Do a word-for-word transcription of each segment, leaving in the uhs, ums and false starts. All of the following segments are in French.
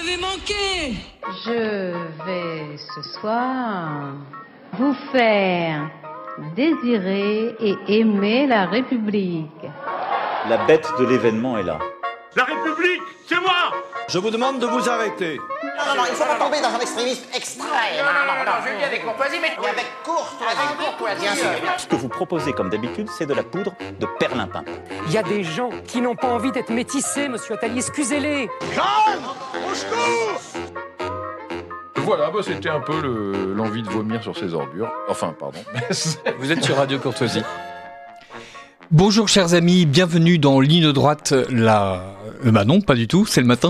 m'avez manqué. Je vais ce soir vous faire désirer et aimer la République. La bête de l'événement est là. La République, c'est moi. Je vous demande de vous arrêter. Non, non, non, il ne faut pas tomber dans un extrémisme extrême. Non, non, non, non, je le dis avec courtoisie, mais... Mais avec courtoisie. Avec courtoisie, bien sûr. Ce que vous proposez, comme d'habitude, c'est de la poudre de perlimpin. Il y a des gens qui n'ont pas envie d'être métissés, monsieur Attali, excusez-les. Jeanne, au secours. Voilà, bah c'était un peu le, l'envie de vomir sur ses ordures. Enfin, pardon. Vous êtes sur Radio Courtoisie. Bonjour chers amis, bienvenue dans Ligne Droite, la... Euh, bah non, pas du tout, c'est le matin.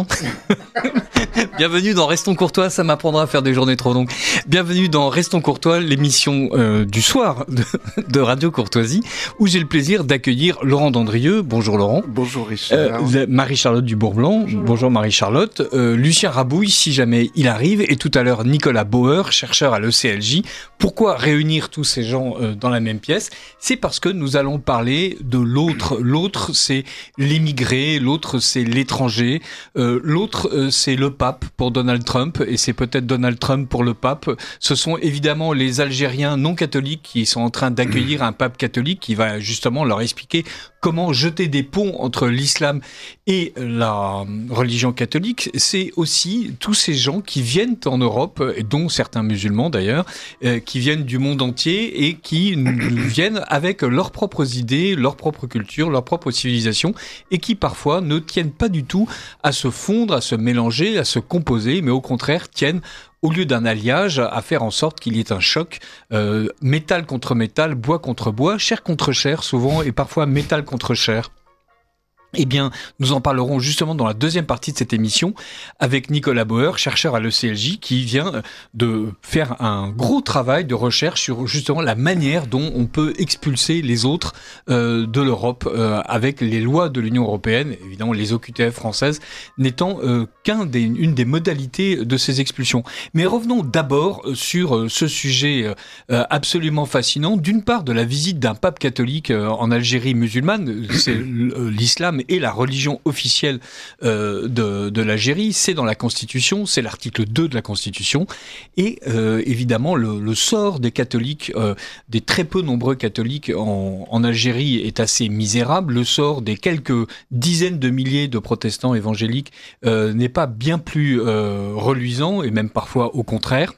Bienvenue dans Restons Courtois, ça m'apprendra à faire des journées trop longues. Bienvenue dans Restons Courtois, l'émission euh, du soir de, de Radio Courtoisie, où j'ai le plaisir d'accueillir Laurent Dandrieux. Bonjour Laurent. Bonjour Richard. Euh, Marie-Charlotte Dubourg-Blanc. Bonjour, Bonjour Marie-Charlotte. Euh, Lucien Rabouille, si jamais il arrive. Et tout à l'heure, Nicolas Bauer, chercheur à l'E C L J. Pourquoi réunir tous ces gens euh, dans la même pièce ? C'est parce que nous allons parler de l'autre. L'autre, c'est l'émigré. L'autre, c'est l'étranger. Euh, l'autre, euh, c'est le pape pour Donald Trump, et c'est peut-être Donald Trump pour le pape. Ce sont évidemment les Algériens non catholiques qui sont en train d'accueillir un pape catholique qui va justement leur expliquer comment jeter des ponts entre l'islam et la religion catholique. C'est aussi tous ces gens qui viennent en Europe, et dont certains musulmans d'ailleurs, euh, qui viennent du monde entier et qui viennent avec leurs propres idées, leur propre culture, leur propre civilisation, et qui parfois ne tiennent pas du tout à se fondre, à se mélanger, à se composer, mais au contraire tiennent, au lieu d'un alliage, à faire en sorte qu'il y ait un choc, euh, métal contre métal, bois contre bois, chair contre chair souvent, et parfois métal contre chair. Eh bien, nous en parlerons justement dans la deuxième partie de cette émission avec Nicolas Bauer, chercheur à l'E C L J, qui vient de faire un gros travail de recherche sur justement la manière dont on peut expulser les autres euh, de l'Europe euh, avec les lois de l'Union européenne, évidemment les O Q T F françaises n'étant euh, qu'un des, une des modalités de ces expulsions. Mais revenons d'abord sur ce sujet euh, absolument fascinant, d'une part de la visite d'un pape catholique euh, en Algérie musulmane, c'est l'islam et la religion officielle euh, de, de l'Algérie, c'est dans la Constitution, c'est l'article deux de la Constitution, et euh, évidemment le, le sort des catholiques, euh, des très peu nombreux catholiques en, en Algérie est assez misérable, le sort des quelques dizaines de milliers de protestants évangéliques euh, n'est pas bien plus euh, reluisant, et même parfois au contraire.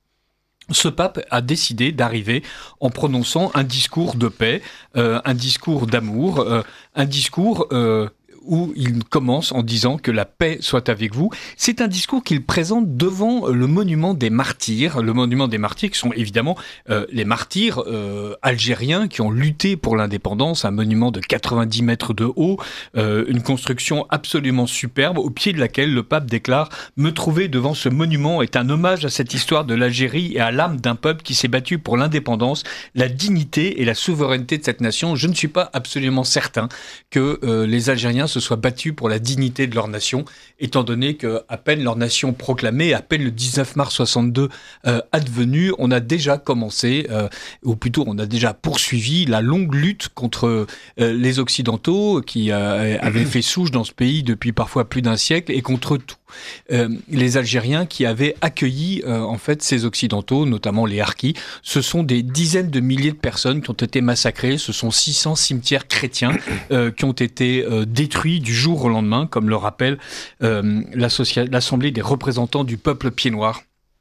Ce pape a décidé d'arriver en prononçant un discours de paix, euh, un discours d'amour, euh, un discours euh, où il commence en disant que la paix soit avec vous. C'est un discours qu'il présente devant le monument des martyrs, le monument des martyrs qui sont évidemment euh, les martyrs euh, algériens qui ont lutté pour l'indépendance, un monument de quatre-vingt-dix mètres de haut, euh, une construction absolument superbe au pied de laquelle le pape déclare « Me trouver devant ce monument est un hommage à cette histoire de l'Algérie et à l'âme d'un peuple qui s'est battu pour l'indépendance, la dignité et la souveraineté de cette nation. Je ne suis pas absolument certain que euh, les Algériens se soient battus pour la dignité de leur nation, étant donné que à peine leur nation proclamée, à peine le dix-neuf mars soixante-deux euh, advenu, on a déjà commencé, euh, ou plutôt on a déjà poursuivi la longue lutte contre euh, les Occidentaux qui euh, avaient fait souche dans ce pays depuis parfois plus d'un siècle, et contre tout. Euh, les Algériens qui avaient accueilli euh, en fait ces Occidentaux, notamment les Harkis. Ce sont des dizaines de milliers de personnes qui ont été massacrées. Ce sont six cents cimetières chrétiens euh, qui ont été euh, détruits du jour au lendemain, comme le rappelle euh, l'Assemblée des représentants du peuple pied-noir.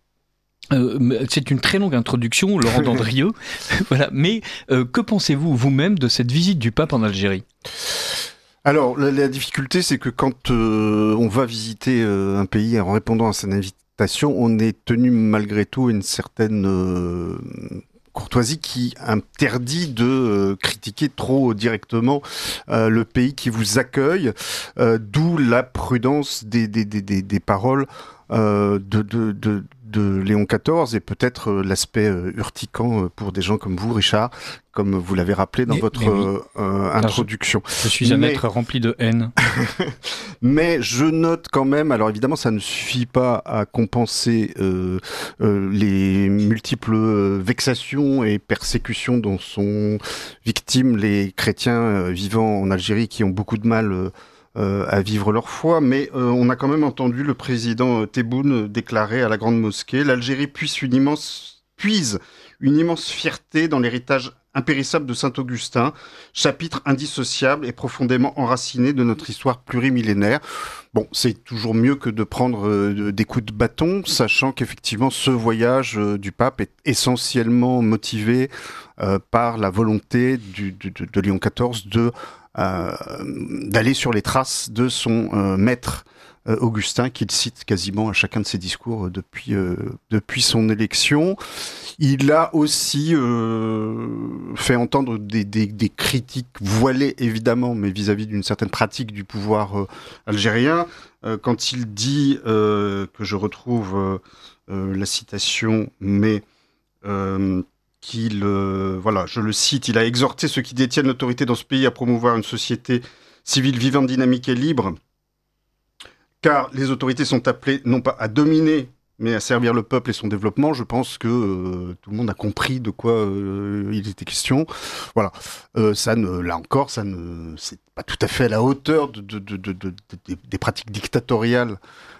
Euh, c'est une très longue introduction, Laurent Dandrieux. Voilà. Mais euh, que pensez-vous vous-même de cette visite du pape en Algérie ? Alors, la, la difficulté, c'est que quand euh, on va visiter euh, un pays en répondant à son invitation, on est tenu malgré tout à une certaine euh, courtoisie qui interdit de euh, critiquer trop directement euh, le pays qui vous accueille, euh, d'où la prudence des, des, des, des, des paroles euh, de, de, de, de Léon quatorze et peut-être euh, l'aspect euh, urticant pour des gens comme vous, Richard, comme vous l'avez rappelé dans mais, votre mais oui. euh, introduction. Je, je suis un mais, être rempli de haine. Mais je note quand même, alors évidemment ça ne suffit pas à compenser euh, euh, les multiples vexations et persécutions dont sont victimes les chrétiens euh, vivant en Algérie qui ont beaucoup de mal euh, euh, à vivre leur foi. Mais euh, on a quand même entendu le président Tebboune déclarer à la Grande Mosquée « L'Algérie puise une immense, puise une immense fierté dans l'héritage impérissable de Saint-Augustin, chapitre indissociable et profondément enraciné de notre histoire plurimillénaire. » Bon, c'est toujours mieux que de prendre euh, des coups de bâton, sachant qu'effectivement ce voyage euh, du pape est essentiellement motivé euh, par la volonté du, du, de, de Léon quatorze de, euh, d'aller sur les traces de son euh, maître euh, Augustin, qu'il cite quasiment à chacun de ses discours euh, depuis, euh, depuis son élection. Il a aussi euh, fait entendre des, des, des critiques voilées, évidemment, mais vis-à-vis d'une certaine pratique du pouvoir euh, algérien, euh, quand il dit, euh, que je retrouve euh, euh, la citation, mais euh, qu'il, euh, voilà, je le cite, il a exhorté ceux qui détiennent l'autorité dans ce pays à promouvoir une société civile vivante, dynamique et libre, car les autorités sont appelées non pas à dominer, mais à servir le peuple et son développement. Je pense que euh, tout le monde a compris de quoi euh, il était question. Voilà, euh, ça ne, là encore, ça ne, c'est pas tout à fait à la hauteur de, de, de, de, de, de des pratiques dictatoriales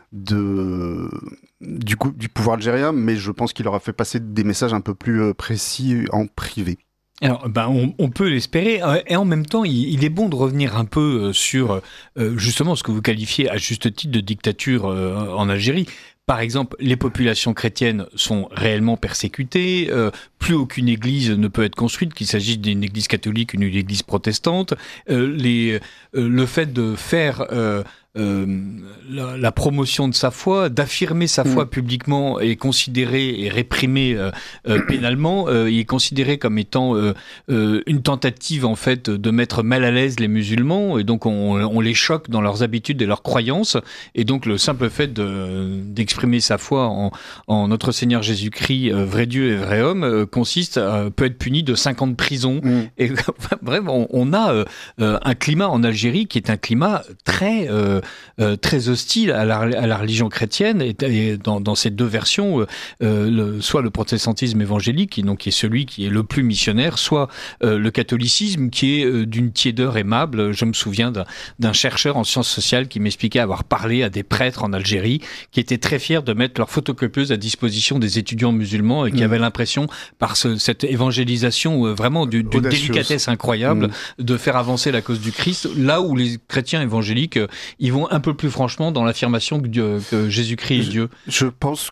de, du, coup, du pouvoir algérien, mais je pense qu'il aura fait passer des messages un peu plus précis en privé. Alors, ben, on, on peut l'espérer, et en même temps, il, il est bon de revenir un peu sur euh, justement ce que vous qualifiez à juste titre de dictature euh, en Algérie. Par exemple, les populations chrétiennes sont réellement persécutées, euh, plus aucune église ne peut être construite, qu'il s'agisse d'une église catholique ou d'une église protestante. Euh, les, euh, le fait de faire euh, euh, la, la promotion de sa foi, d'affirmer sa foi mmh. publiquement est considéré et réprimé euh, euh, pénalement. Euh, il est considéré comme étant euh, euh, une tentative en fait de mettre mal à l'aise les musulmans, et donc on, on les choque dans leurs habitudes et leurs croyances. Et donc le simple fait de, d'exprimer sa foi en, en notre Seigneur Jésus-Christ, euh, vrai Dieu et vrai homme, euh, consiste à, peut être puni de cinq ans de prison. Mmh. Et bref, on, on a euh, un climat en Algérie qui est un climat très euh, Euh, très hostile à la, à la religion chrétienne, et, et dans, dans ces deux versions, euh, le, soit le protestantisme évangélique, qui, donc, qui est celui qui est le plus missionnaire, soit euh, le catholicisme, qui est euh, d'une tiédeur aimable. Je me souviens d'un, d'un chercheur en sciences sociales qui m'expliquait avoir parlé à des prêtres en Algérie, qui étaient très fiers de mettre leur photocopieuse à disposition des étudiants musulmans, et qui mmh. avaient l'impression, par ce, cette évangélisation euh, vraiment d'une, d'une délicatesse incroyable, mmh. de faire avancer la cause du Christ, là où les chrétiens évangéliques, euh, ils vont un peu plus franchement dans l'affirmation que, Dieu, que Jésus-Christ est Dieu. Je pense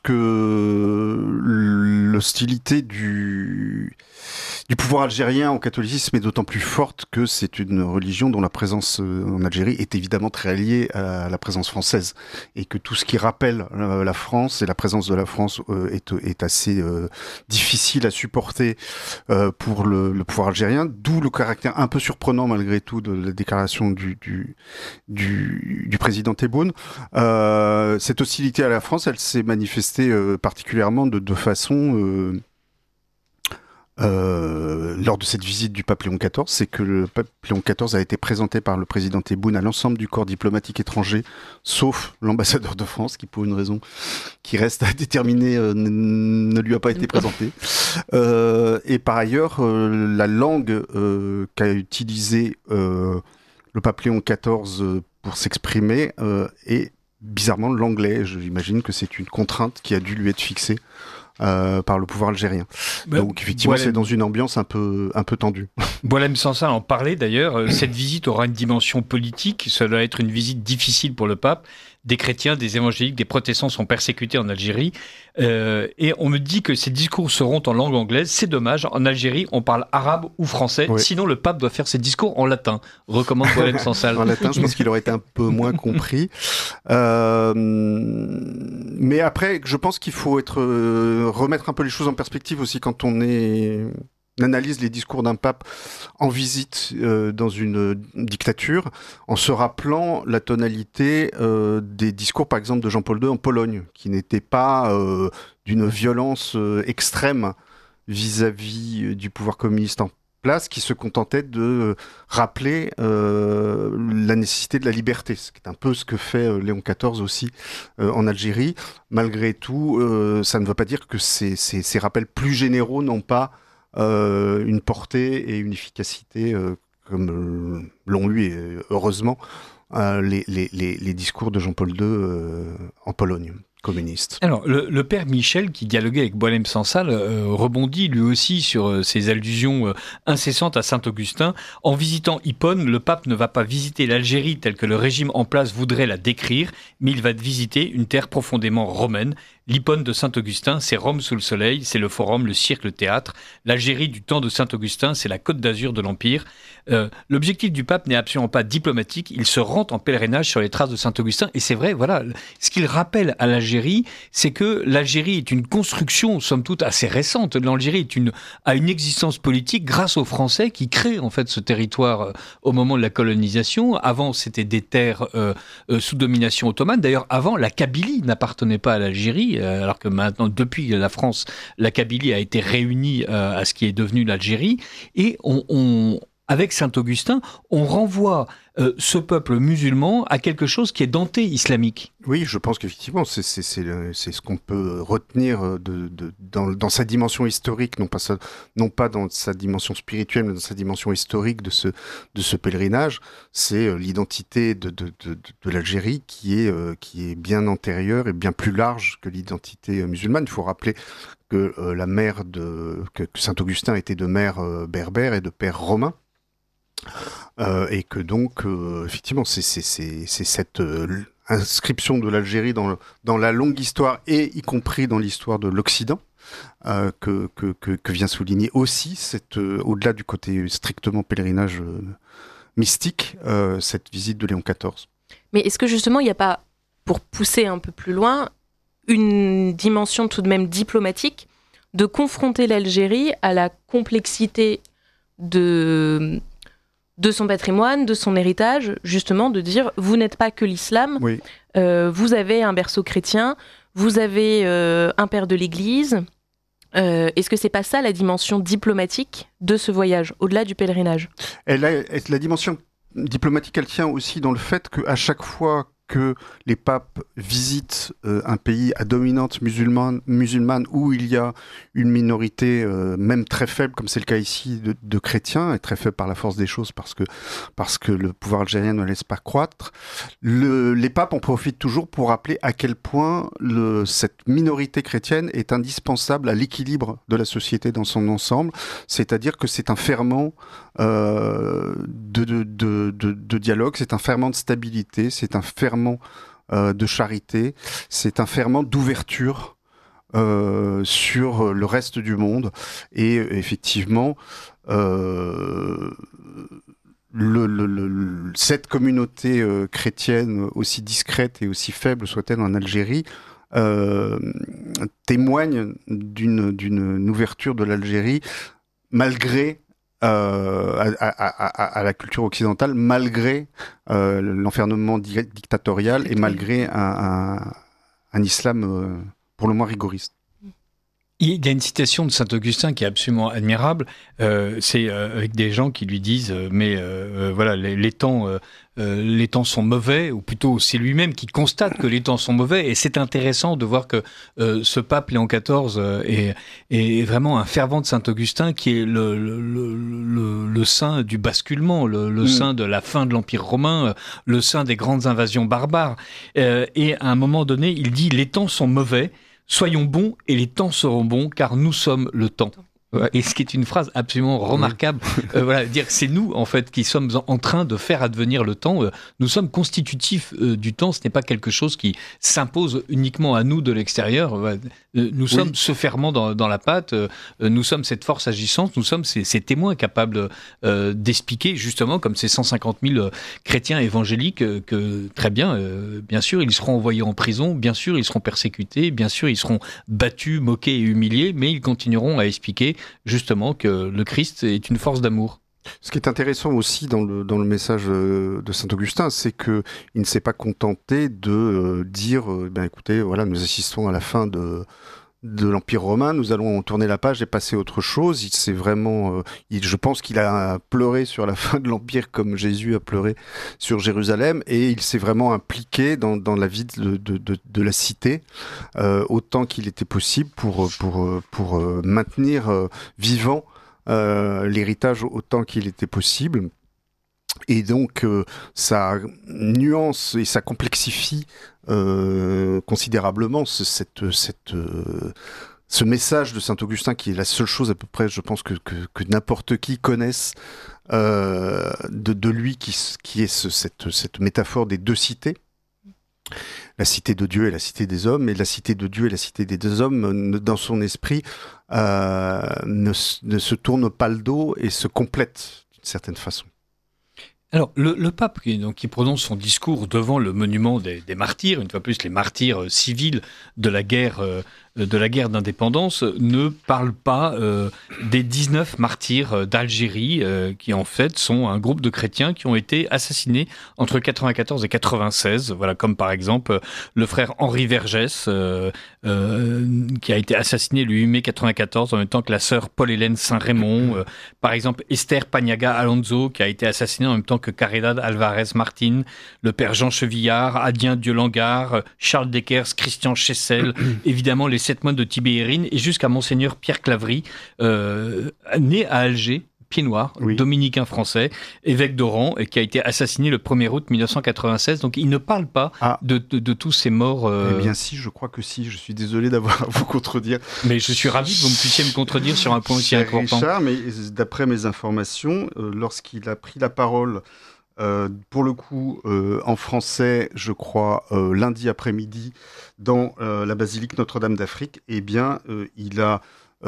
que l'hostilité du, du pouvoir algérien au catholicisme est d'autant plus forte que c'est une religion dont la présence en Algérie est évidemment très liée à la présence française, et que tout ce qui rappelle la France et la présence de la France est, est assez euh, difficile à supporter euh, pour le, le pouvoir algérien, d'où le caractère un peu surprenant malgré tout de la déclaration du, du, du, du président Tebboune. Euh, cette hostilité à la France, elle s'est manifestée euh, particulièrement de deux façons euh, euh, lors de cette visite du pape Léon quatorze. C'est que le pape Léon quatorze a été présenté par le président Tebboune à l'ensemble du corps diplomatique étranger, sauf l'ambassadeur de France, qui pour une raison qui reste à déterminer euh, n- ne lui a pas été présenté. Euh, et par ailleurs, euh, la langue euh, qu'a utilisée euh, le pape Léon quatorze euh, pour s'exprimer euh, est bizarrement l'anglais. J'imagine que c'est une contrainte qui a dû lui être fixée euh, par le pouvoir algérien. Ben, Donc effectivement, Boilem... c'est dans une ambiance un peu, un peu tendue. Boualem Sansal en parlait d'ailleurs. Cette visite aura une dimension politique. Ça doit être une visite difficile pour le pape. Des chrétiens, des évangéliques, des protestants sont persécutés en Algérie. Euh, et on me dit que ces discours seront en langue anglaise. C'est dommage. En Algérie, on parle arabe ou français. Oui. Sinon, le pape doit faire ses discours en latin. Recommande Boualem Sansal. En latin, je pense qu'il aurait été un peu moins compris. Euh, mais après, je pense qu'il faut être, euh, remettre un peu les choses en perspective aussi quand on est... On analyse les discours d'un pape en visite euh, dans une euh, dictature, en se rappelant la tonalité euh, des discours, par exemple, de Jean-Paul deux en Pologne, qui n'était pas euh, d'une violence euh, extrême vis-à-vis du pouvoir communiste en place, qui se contentait de euh, rappeler euh, la nécessité de la liberté, ce qui est un peu ce que fait euh, Léon quatorze aussi euh, en Algérie. Malgré tout, euh, ça ne veut pas dire que ces, ces, ces rappels plus généraux n'ont pas Euh, une portée et une efficacité euh, comme euh, l'ont eu, et heureusement, euh, les, les, les, les discours de Jean-Paul deux euh, en Pologne communiste. Alors, le, le père Michel, qui dialoguait avec Boilem Sansal, euh, rebondit lui aussi sur euh, ces allusions euh, incessantes à Saint-Augustin. En visitant Hippone, le pape ne va pas visiter l'Algérie telle que le régime en place voudrait la décrire, mais il va visiter une terre profondément romaine. L'Hippone de Saint-Augustin, c'est Rome sous le soleil, c'est le forum, le cirque, le théâtre. L'Algérie du temps de Saint-Augustin, c'est la côte d'Azur de l'Empire. Euh, l'objectif du pape n'est absolument pas diplomatique, il se rend en pèlerinage sur les traces de Saint-Augustin. Et c'est vrai, voilà, ce qu'il rappelle à l'Algérie, c'est que l'Algérie est une construction, somme toute, assez récente. L'Algérie est une, a une existence politique grâce aux Français qui créent en fait ce territoire euh, au moment de la colonisation. Avant, c'était des terres euh, euh, sous domination ottomane. D'ailleurs, avant, la Kabylie n'appartenait pas à l'Algérie, euh, alors que maintenant, depuis la France, la Kabylie a été réunie euh, à ce qui est devenu l'Algérie. Et on... on avec Saint-Augustin, on renvoie euh, ce peuple musulman à quelque chose qui est d'anté-islamique. Oui, je pense qu'effectivement, c'est, c'est, c'est, c'est ce qu'on peut retenir de, de, dans, dans sa dimension historique, non pas, sa, non pas dans sa dimension spirituelle, mais dans sa dimension historique de ce, de ce pèlerinage. C'est l'identité de, de, de, de l'Algérie qui est, euh, qui est bien antérieure et bien plus large que l'identité musulmane. Il faut rappeler que euh, la mère de que, que Saint-Augustin était de mère euh, berbère et de père romain. Euh, et que donc, euh, effectivement, c'est, c'est, c'est, c'est cette euh, inscription de l'Algérie dans, le, dans la longue histoire, et y compris dans l'histoire de l'Occident, euh, que, que, que, que vient souligner aussi, cette, euh, au-delà du côté strictement pèlerinage euh, mystique, euh, cette visite de Léon quatorze. Mais est-ce que justement, il n'y a pas, pour pousser un peu plus loin, une dimension tout de même diplomatique de confronter l'Algérie à la complexité de... de son patrimoine, de son héritage, justement de dire vous n'êtes pas que l'islam, oui. euh, vous avez un berceau chrétien, vous avez euh, un père de l'Église. Euh, est-ce que c'est pas ça la dimension diplomatique de ce voyage, au-delà du pèlerinage ? Elle a, la dimension diplomatique, elle tient aussi dans le fait qu'à chaque fois que les papes visitent euh, un pays à dominante musulmane, musulmane où il y a une minorité euh, même très faible, comme c'est le cas ici, de, de chrétiens, et très faible par la force des choses parce que, parce que le pouvoir algérien ne laisse pas croître, le, les papes en profitent toujours pour rappeler à quel point le, cette minorité chrétienne est indispensable à l'équilibre de la société dans son ensemble, c'est-à-dire que c'est un ferment euh, de, de, de, de, de dialogue, c'est un ferment de stabilité, c'est un ferment Euh, de charité, c'est un ferment d'ouverture euh, sur le reste du monde. Et effectivement, euh, le, le, le, cette communauté euh, chrétienne, aussi discrète et aussi faible soit-elle en Algérie, euh, témoigne d'une, d'une ouverture de l'Algérie malgré Euh, à, à, à, à la culture occidentale, malgré euh, l'enfermement di- dictatorial et malgré un, un, un islam euh, pour le moins rigoriste. Il y a une citation de Saint-Augustin qui est absolument admirable. Euh, c'est euh, avec des gens qui lui disent euh, mais euh, voilà les, les temps euh, euh, les temps sont mauvais, ou plutôt c'est lui-même qui constate que les temps sont mauvais. Et c'est intéressant de voir que euh, ce pape Léon quatorze euh, est, est vraiment un fervent de Saint-Augustin, qui est le, le, le, le saint du basculement, le, le mmh. saint de la fin de l'Empire romain, le saint des grandes invasions barbares. Euh, et à un moment donné, il dit les temps sont mauvais. Soyons bons et les temps seront bons, car nous sommes le temps. Et ce qui est une phrase absolument remarquable, euh, voilà, dire que c'est nous en fait qui sommes en train de faire advenir le temps. Euh, nous sommes constitutifs euh, du temps. Ce n'est pas quelque chose qui s'impose uniquement à nous de l'extérieur. Euh, nous sommes oui. ce ferment dans, dans la pâte. Euh, nous sommes cette force agissante. Nous sommes ces, ces témoins capables euh, d'expliquer justement, comme ces cent cinquante mille chrétiens évangéliques, euh, que très bien, euh, bien sûr, ils seront envoyés en prison. Bien sûr, ils seront persécutés. Bien sûr, ils seront battus, moqués et humiliés. Mais ils continueront à expliquer justement que le Christ est une force d'amour. Ce qui est intéressant aussi dans le, dans le message de Saint-Augustin, c'est qu'il ne s'est pas contenté de euh, dire euh, ben écoutez, voilà, nous assistons à la fin de, de l'Empire romain, nous allons tourner la page et passer à autre chose. Il s'est vraiment, euh, il, je pense qu'il a pleuré sur la fin de l'Empire comme Jésus a pleuré sur Jérusalem, et il s'est vraiment impliqué dans, dans la vie de, de, de, de la cité euh, autant qu'il était possible pour, pour, pour euh, maintenir euh, vivant Euh, l'héritage autant qu'il était possible. Et donc, euh, ça nuance et ça complexifie euh, considérablement ce, cette, cette, euh, ce message de Saint-Augustin, qui est la seule chose à peu près, je pense, que, que, que n'importe qui connaisse euh, de, de lui, qui, qui est ce, cette, cette métaphore des deux cités. La cité de Dieu et la cité des hommes, et la cité de Dieu et la cité des deux hommes, dans son esprit, euh, ne, ne se tournent pas le dos et se complètent d'une certaine façon. Alors, le, le pape qui, donc, qui prononce son discours devant le monument des, des martyrs, une fois plus les martyrs euh, civils de la guerre, euh, de la guerre d'indépendance, ne parle pas euh, des dix-neuf martyrs d'Algérie, euh, qui en fait sont un groupe de chrétiens qui ont été assassinés entre quatre-vingt-quatorze et quatre-vingt-seize. Voilà, comme par exemple le frère Henri Vergès, euh, euh, qui a été assassiné le huit mai quatre-vingt-quatorze, en même temps que la sœur Paul-Hélène Saint-Raymond. Euh, par exemple, Esther Paniaga Alonso, qui a été assassinée en même temps que Caridad Alvarez Martin, le père Jean Chevillard, Adrien Dieu-Langard, Charles Deckers, Christian Chessel, évidemment les sept moines de Tibérine, et jusqu'à Monseigneur Pierre Claverie, euh, né à Alger, pied noir, oui. dominicain français, évêque d'Oran, et qui a été assassiné le premier août mille neuf cent quatre-vingt-seize. Donc il ne parle pas ah. de, de, de tous ces morts. Euh... Eh bien si, je crois que si. Je suis désolé d'avoir à vous contredire. Mais je suis ravi que vous me puissiez me contredire sur un point aussi Cher important. Richard, mais d'après mes informations, euh, lorsqu'il a pris la parole, euh, pour le coup, euh, en français, je crois, euh, lundi après-midi, dans euh, la basilique Notre-Dame d'Afrique, eh bien, euh, il a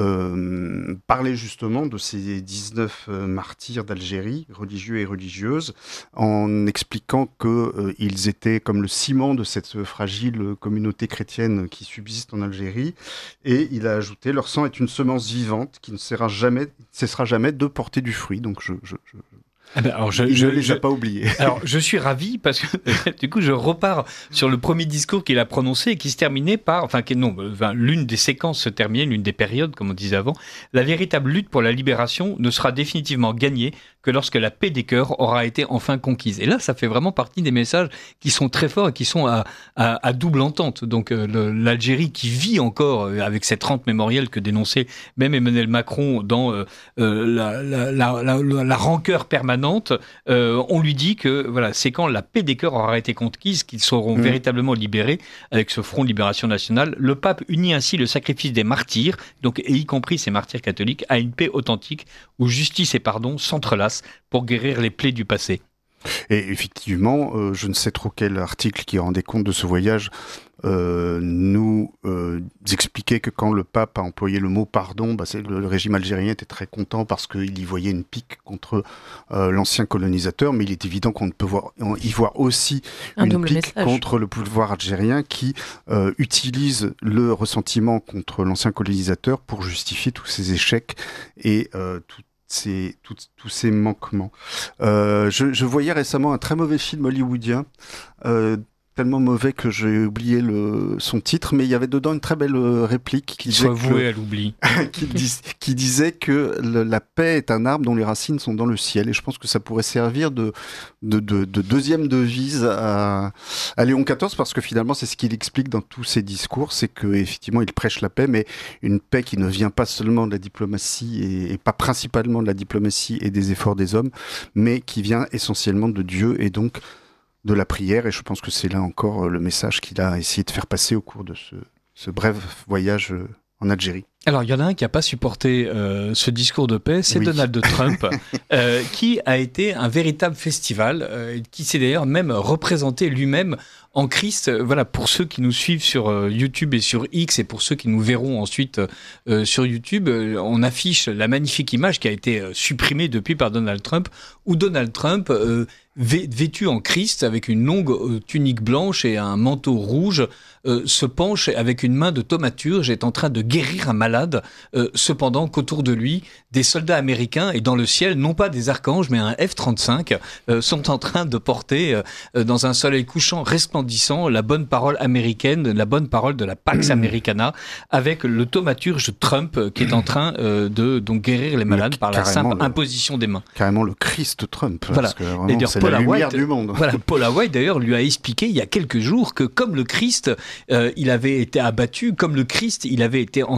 Euh, parler justement de ces dix-neuf euh, martyrs d'Algérie, religieux et religieuses, en expliquant qu'ils euh, étaient comme le ciment de cette fragile communauté chrétienne qui subsiste en Algérie. Et il a ajouté « Leur sang est une semence vivante qui ne cessera jamais, cessera jamais de porter du fruit. » Donc je... je, je Ah ben alors je, il je, ne les je, a pas oubliés. Alors, je suis ravi parce que, du coup, je repars sur le premier discours qu'il a prononcé et qui se terminait par, enfin, qui, non, enfin, l'une des séquences se terminait, l'une des périodes, comme on disait avant. La véritable lutte pour la libération ne sera définitivement gagnée que lorsque la paix des cœurs aura été enfin conquise. Et là, ça fait vraiment partie des messages qui sont très forts et qui sont à, à, à double entente. Donc, euh, le, l'Algérie qui vit encore euh, avec cette rente mémorielle que dénonçait même Emmanuel Macron dans euh, euh, la, la, la, la, la, la rancœur permanente, euh, on lui dit que voilà, c'est quand la paix des cœurs aura été conquise qu'ils seront mmh. véritablement libérés avec ce Front de Libération Nationale. Le pape unit ainsi le sacrifice des martyrs, donc, et y compris ces martyrs catholiques, à une paix authentique où justice et pardon s'entrelacent pour guérir les plaies du passé. Et effectivement, euh, je ne sais trop quel article qui rendait compte de ce voyage euh, nous euh, expliquait que quand le pape a employé le mot pardon, bah c'est, le, le régime algérien était très content parce qu'il y voyait une pique contre euh, l'ancien colonisateur, mais il est évident qu'on peut voir, y voir aussi Un une pique message. contre le pouvoir algérien qui euh, utilise le ressentiment contre l'ancien colonisateur pour justifier tous ses échecs et euh, tout C'est tous ces manquements. Euh, je, je voyais récemment un très mauvais film hollywoodien, euh, tellement mauvais que j'ai oublié le, son titre, mais il y avait dedans une très belle réplique qui disait, Soit voué à l'oubli. qui, dis, qui disait que le, la paix est un arbre dont les racines sont dans le ciel. Et je pense que ça pourrait servir de, de, de, de deuxième devise à, à Léon quatorze, parce que finalement c'est ce qu'il explique dans tous ses discours, c'est qu'effectivement il prêche la paix, mais une paix qui ne vient pas seulement de la diplomatie et, et pas principalement de la diplomatie et des efforts des hommes, mais qui vient essentiellement de Dieu et donc de la prière, et je pense que c'est là encore le message qu'il a essayé de faire passer au cours de ce, ce bref voyage en Algérie. Alors, il y en a un qui n'a pas supporté euh, ce discours de paix, c'est oui. Donald Trump, euh, qui a été un véritable festival, euh, qui s'est d'ailleurs même représenté lui-même en Christ. Voilà, pour ceux qui nous suivent sur euh, YouTube et sur X, et pour ceux qui nous verront ensuite euh, sur YouTube, euh, on affiche la magnifique image qui a été euh, supprimée depuis par Donald Trump, où Donald Trump, euh, vêtu en Christ, avec une longue euh, tunique blanche et un manteau rouge, euh, se penche avec une main de thaumaturge, est en train de guérir un malade. Euh, cependant qu'autour de lui, des soldats américains, et dans le ciel, non pas des archanges, mais un F trente-cinq, euh, sont en train de porter, euh, dans un soleil couchant resplendissant, la bonne parole américaine, la bonne parole de la Pax Americana, avec le thaumaturge Trump, euh, qui est en train euh, de donc guérir les malades le, par la simple le, imposition des mains. Carrément le Christ Trump, voilà. Parce que vraiment, c'est Paula la lumière White, du monde. Voilà, Paula White, d'ailleurs, lui a expliqué il y a quelques jours que comme le Christ, euh, il avait été abattu, comme le Christ, il avait été enterré, et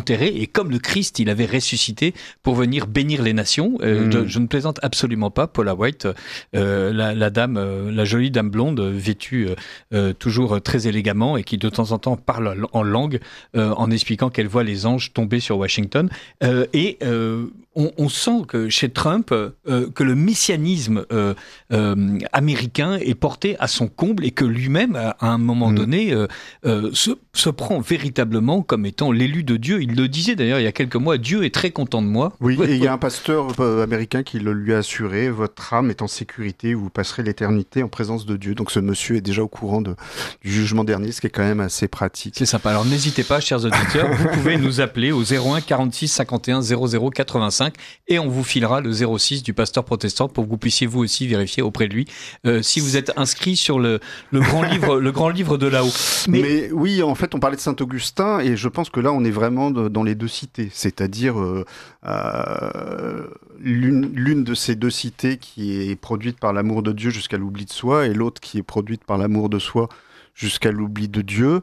et comme le Christ, il avait ressuscité pour venir bénir les nations. Euh, mmh. je, je ne plaisante absolument pas. Paula White, euh, la, la dame, euh, la jolie dame blonde, vêtue euh, euh, toujours très élégamment et qui de temps en temps parle en langue euh, en expliquant qu'elle voit les anges tomber sur Washington. Euh, et euh, on, on sent que chez Trump, euh, que le messianisme euh, euh, américain est porté à son comble et que lui-même, à, à un moment mmh. donné, euh, euh, se, se prend véritablement comme étant l'élu de Dieu. Il le disait d'ailleurs il y a quelques mois, Dieu est très content de moi. Oui, et il y a un pasteur euh, américain qui le lui a assuré, votre âme est en sécurité, vous passerez l'éternité en présence de Dieu. Donc ce monsieur est déjà au courant de, du jugement dernier, ce qui est quand même assez pratique. C'est sympa. Alors n'hésitez pas, chers auditeurs, vous pouvez nous appeler au zéro un quarante-six cinquante et un zéro zéro quatre-vingt-cinq et on vous filera le zéro six du pasteur protestant pour que vous puissiez vous aussi vérifier auprès de lui euh, si vous êtes inscrit sur le, le grand livre, le grand livre de là-haut. Mais... Mais oui, en fait, on parlait de Saint-Augustin et je pense que là, on est vraiment de, dans les deux cités, c'est-à-dire euh, euh, l'une, l'une de ces deux cités qui est produite par l'amour de Dieu jusqu'à l'oubli de soi et l'autre qui est produite par l'amour de soi jusqu'à l'oubli de Dieu.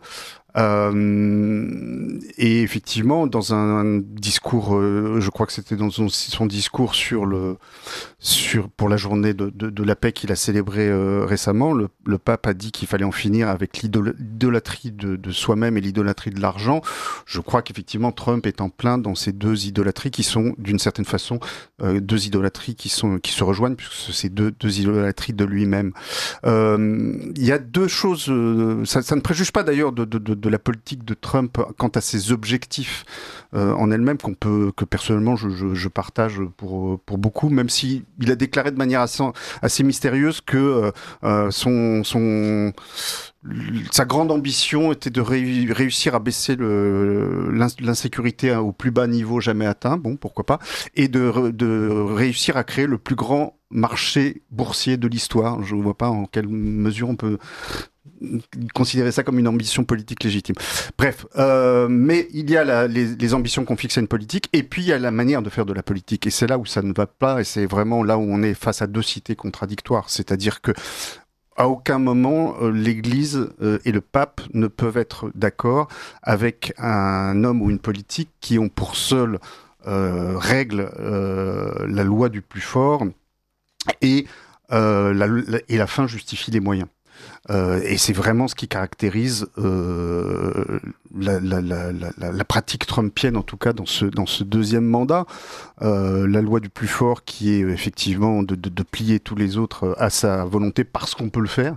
Euh, et effectivement, dans un, un discours, euh, je crois que c'était dans son, son discours sur le, sur pour la journée de, de, de la paix qu'il a célébrée euh, récemment, le, le pape a dit qu'il fallait en finir avec l'idolâtrie de, de soi-même et l'idolâtrie de l'argent. Je crois qu'effectivement Trump est en plein dans ces deux idolâtries qui sont d'une certaine façon euh, deux idolâtries qui sont qui se rejoignent puisque c'est deux deux idolâtries de lui-même. Euh, il y a deux choses, euh, ça, ça ne préjuge pas d'ailleurs de, de, de de la politique de Trump quant à ses objectifs euh, en elle-même qu'on peut, que personnellement je, je, je partage pour, pour beaucoup, même si il a déclaré de manière assez, assez mystérieuse que euh, son, son, sa grande ambition était de ré- réussir à baisser le, l'insécurité au plus bas niveau jamais atteint, bon pourquoi pas, et de, de réussir à créer le plus grand marché boursier de l'histoire. Je ne vois pas en quelle mesure on peut considérer ça comme une ambition politique légitime. Bref, euh, mais il y a la, les, les ambitions qu'on fixe à une politique, et puis il y a la manière de faire de la politique, et c'est là où ça ne va pas, et c'est vraiment là où on est face à deux cités contradictoires, c'est-à-dire que à aucun moment, euh, l'Église euh, et le pape ne peuvent être d'accord avec un homme ou une politique qui ont pour seule euh, règle euh, la loi du plus fort et, euh, la, la, et la fin justifie les moyens. Euh, et c'est vraiment ce qui caractérise euh, la, la, la, la, la pratique trumpienne, en tout cas dans ce, dans ce deuxième mandat. Euh, la loi du plus fort qui est effectivement de, de, de plier tous les autres à sa volonté parce qu'on peut le faire.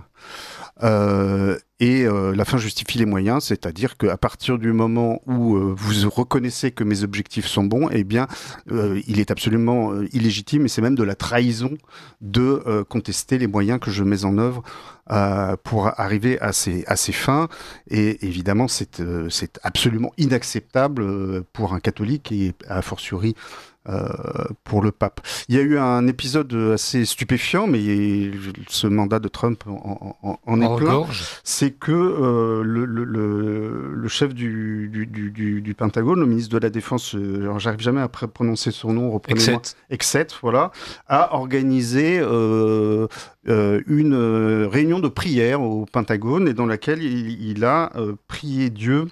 Euh, et euh, la fin justifie les moyens, c'est-à-dire qu'à partir du moment où euh, vous reconnaissez que mes objectifs sont bons, eh bien, euh, il est absolument euh, illégitime et c'est même de la trahison de euh, contester les moyens que je mets en œuvre euh, pour arriver à ces, à ces fins. Et évidemment, c'est, euh, c'est absolument inacceptable euh, pour un catholique et a fortiori Euh, pour le pape. Il y a eu un épisode assez stupéfiant, mais ce mandat de Trump en, en, en est plein. C'est que euh, le, le, le, le chef du, du, du, du Pentagone, le ministre de la Défense, euh, j'arrive jamais à prononcer son nom, reprenez-moi. Exet, voilà, a organisé euh, euh, une euh, réunion de prière au Pentagone et dans laquelle il, il a euh, prié Dieu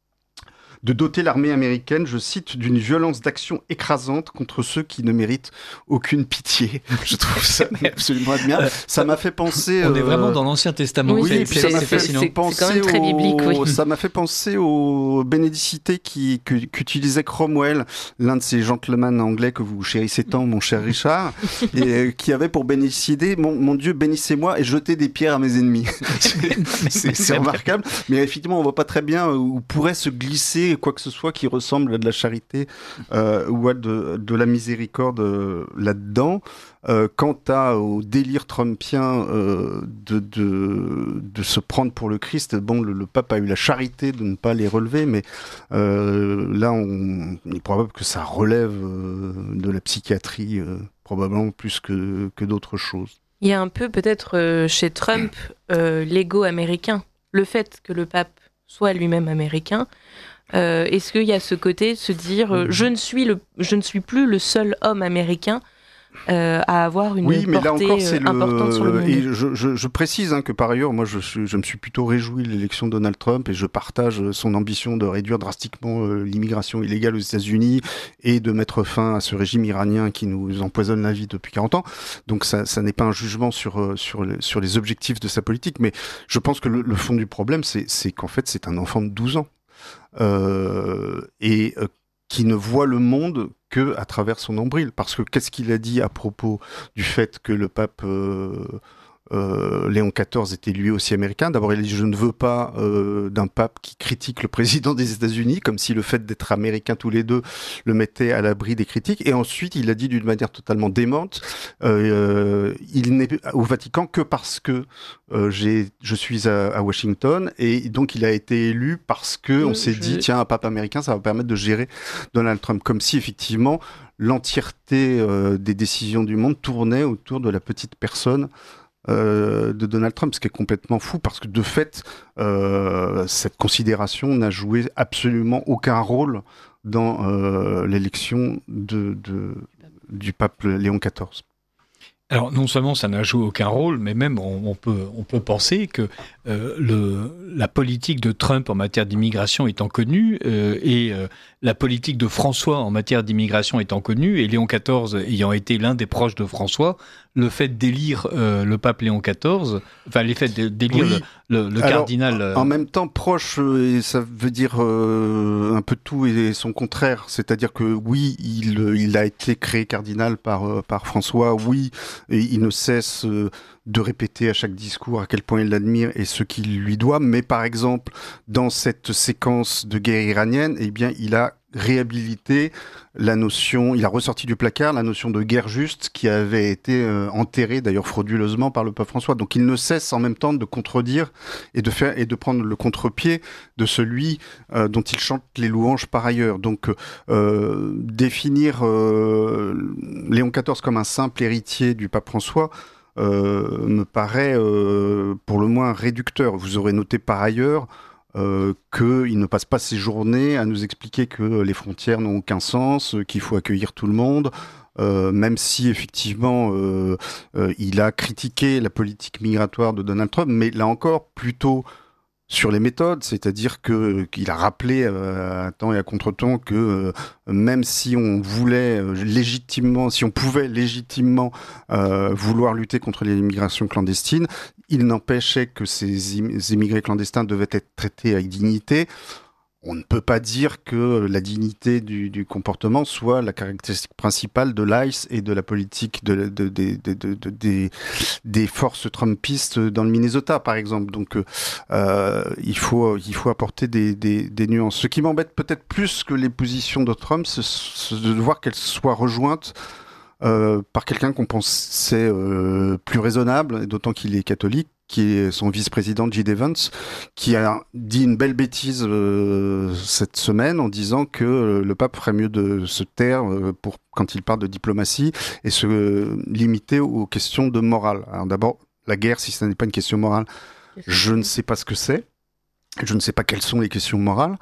de doter l'armée américaine, je cite, d'une violence d'action écrasante contre ceux qui ne méritent aucune pitié. Je trouve ça absolument admirable. Ça m'a fait penser... On euh... est vraiment dans l'Ancien Testament. Oui, c'est, c'est, c'est, c'est, c'est fascinant. C'est, c'est quand même très biblique, oui. Au... Ça m'a fait penser aux bénédicités qui, que, qu'utilisait Cromwell, l'un de ces gentlemen anglais que vous chérissez tant, mon cher Richard, et euh, qui avait pour bénédicité, mon, mon Dieu, bénissez-moi et jetez des pierres à mes ennemis. c'est, c'est, c'est remarquable. Mais effectivement, on voit pas très bien où pourrait se glisser quoi que ce soit qui ressemble à de la charité euh, ou à de, de la miséricorde euh, là-dedans. Euh, quant à, au délire trumpien euh, de, de, de se prendre pour le Christ, bon, le, le pape a eu la charité de ne pas les relever, mais euh, là, on, il est probable que ça relève euh, de la psychiatrie, euh, probablement plus que, que d'autres choses. Il y a un peu peut-être euh, chez Trump euh, l'ego américain, le fait que le pape soit lui-même américain. Euh, est-ce qu'il y a ce côté de se dire euh, je ne suis le, je ne suis plus le seul homme américain euh, à avoir une oui, mais portée là encore, c'est importante le... sur le monde. Et je, je, je précise hein, que par ailleurs, moi, je, je me suis plutôt réjoui de l'élection de Donald Trump et je partage son ambition de réduire drastiquement euh, l'immigration illégale aux États-Unis et de mettre fin à ce régime iranien qui nous empoisonne la vie depuis quarante ans. Donc ça, ça n'est pas un jugement sur, sur, les, sur les objectifs de sa politique, mais je pense que le, le fond du problème, c'est, c'est qu'en fait, c'est un enfant de douze ans. Euh, et euh, qui ne voit le monde que à travers son nombril. Parce que qu'est-ce qu'il a dit à propos du fait que le pape euh, euh, Léon quatorze était lui aussi américain? D'abord, il a dit « Je ne veux pas euh, d'un pape qui critique le président des États-Unis », comme si le fait d'être américains tous les deux le mettait à l'abri des critiques. Et ensuite, il a dit d'une manière totalement démente euh, « Il n'est au Vatican que parce que euh, j'ai, je suis à, à Washington ». Et donc, il a été élu parce que on s'est dit « Tiens, un pape américain, ça va permettre de gérer Donald Trump ». Comme si, effectivement, l'entièreté euh, des décisions du monde tournait autour de la petite personne Euh, de Donald Trump, ce qui est complètement fou parce que de fait, euh, cette considération n'a joué absolument aucun rôle dans euh, l'élection de, de, du pape Léon quatorze. Alors non seulement ça n'a joué aucun rôle, mais même on, on, peut, on peut penser que euh, le, la politique de Trump en matière d'immigration étant connue euh, et euh, la politique de François en matière d'immigration étant connue, et Léon quatorze ayant été l'un des proches de François, le fait d'élire euh, le pape Léon quatorze, enfin les faits d'élire oui. le, le, le Alors, cardinal... Euh... En même temps, proche, euh, et ça veut dire euh, un peu tout et son contraire. C'est-à-dire que oui, il, il a été créé cardinal par, euh, par François, oui, et il ne cesse euh, de répéter à chaque discours à quel point il l'admire et ce qu'il lui doit. Mais par exemple, dans cette séquence de guerre iranienne, eh bien, il a réhabilité la notion, il a ressorti du placard la notion de guerre juste qui avait été euh, enterrée d'ailleurs frauduleusement par le pape François. Donc il ne cesse en même temps de contredire et de faire et de prendre le contre-pied de celui euh, dont il chante les louanges par ailleurs. Donc euh, définir euh, Léon quatorze comme un simple héritier du pape François euh, me paraît euh, pour le moins réducteur. Vous aurez noté par ailleurs Euh, qu'il ne passe pas ses journées à nous expliquer que les frontières n'ont aucun sens, qu'il faut accueillir tout le monde, euh, même si effectivement euh, euh, il a critiqué la politique migratoire de Donald Trump, mais là encore plutôt sur les méthodes, c'est-à-dire que qu'il a rappelé euh, à temps et à contre-temps que euh, même si on voulait euh, légitimement, si on pouvait légitimement euh, vouloir lutter contre l'immigration clandestine, il n'empêchait que ces immigrés clandestins devaient être traités avec dignité. On ne peut pas dire que la dignité du, du comportement soit la caractéristique principale de l'I C E et de la politique de, de, de, de, de, de, des, des forces trumpistes dans le Minnesota, par exemple. Donc, euh, il faut, il faut apporter des, des, des nuances. Ce qui m'embête peut-être plus que les positions de Trump, c'est de voir qu'elles soient rejointes euh, par quelqu'un qu'on pensait euh, plus raisonnable, d'autant qu'il est catholique, qui est son vice-président J D Vance, qui a dit une belle bêtise euh, cette semaine en disant que euh, le pape ferait mieux de se taire euh, pour, quand il parle de diplomatie et se euh, limiter aux questions de morale. Alors d'abord, la guerre, si ce n'est pas une question morale, je ne sais pas ce que c'est. Je ne sais pas quelles sont les questions morales.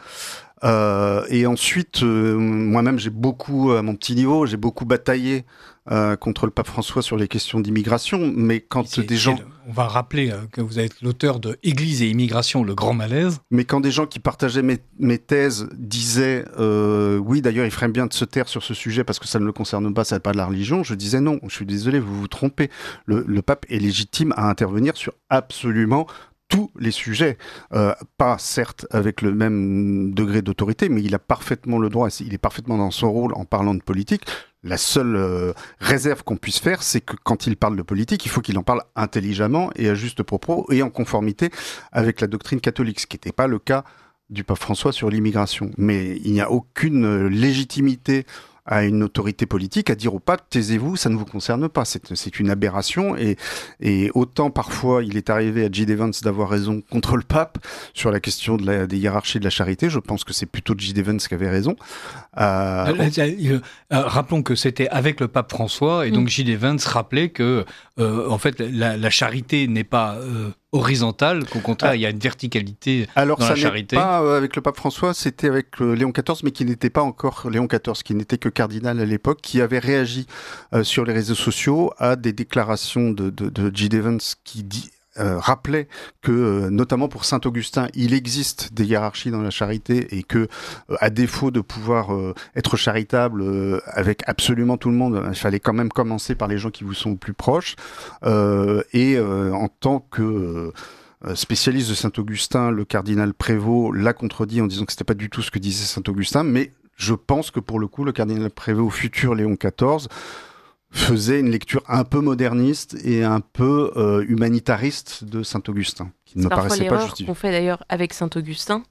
Euh, et ensuite, euh, moi-même, j'ai beaucoup, à mon petit niveau, j'ai beaucoup bataillé euh, contre le pape François sur les questions d'immigration. Mais quand c'est, des gens... Le, on va rappeler euh, que vous êtes l'auteur de Église et immigration, le grand malaise. Mais quand des gens qui partageaient mes, mes thèses disaient euh, oui, d'ailleurs, il ferait bien de se taire sur ce sujet parce que ça ne le concerne pas, ça n'est pas de la religion, je disais non, je suis désolé, vous vous trompez. Le, le pape est légitime à intervenir sur absolument tous les sujets, euh, pas certes avec le même degré d'autorité, mais il a parfaitement le droit, il est parfaitement dans son rôle en parlant de politique. La seule euh, réserve qu'on puisse faire, c'est que quand il parle de politique, il faut qu'il en parle intelligemment et à juste propos et en conformité avec la doctrine catholique, ce qui n'était pas le cas du pape François sur l'immigration. Mais il n'y a aucune légitimité à une autorité politique à dire au pape, taisez-vous, ça ne vous concerne pas. C'est, c'est une aberration et, et autant parfois il est arrivé à J D Vance d'avoir raison contre le pape sur la question de la, des hiérarchies de la charité, je pense que c'est plutôt J D Vance qui avait raison. Euh... Euh, euh, euh, rappelons que c'était avec le pape François et donc mmh. J D Vance rappelait que euh, en fait la, la charité n'est pas... Euh horizontale, qu'au contraire, il y a une verticalité Alors, dans la ça charité. n'est pas euh, avec le pape François, c'était avec euh, Léon quatorze, mais qui n'était pas encore Léon quatorze, qui n'était que cardinal à l'époque, qui avait réagi euh, sur les réseaux sociaux à des déclarations de, de, de J. Evans qui dit... Euh, rappelait que, euh, notamment pour Saint-Augustin, il existe des hiérarchies dans la charité et que, euh, à défaut de pouvoir euh, être charitable euh, avec absolument tout le monde, il fallait quand même commencer par les gens qui vous sont plus proches. Euh, et euh, en tant que euh, spécialiste de Saint-Augustin, le cardinal Prévost l'a contredit en disant que c'était pas du tout ce que disait Saint-Augustin, mais je pense que pour le coup, le cardinal Prévost, futur Léon quatorze, faisait une lecture un peu moderniste et un peu euh, humanitariste de Saint-Augustin, qui ne me paraissait pas justifié. C'est qu'on fait d'ailleurs avec Saint-Augustin,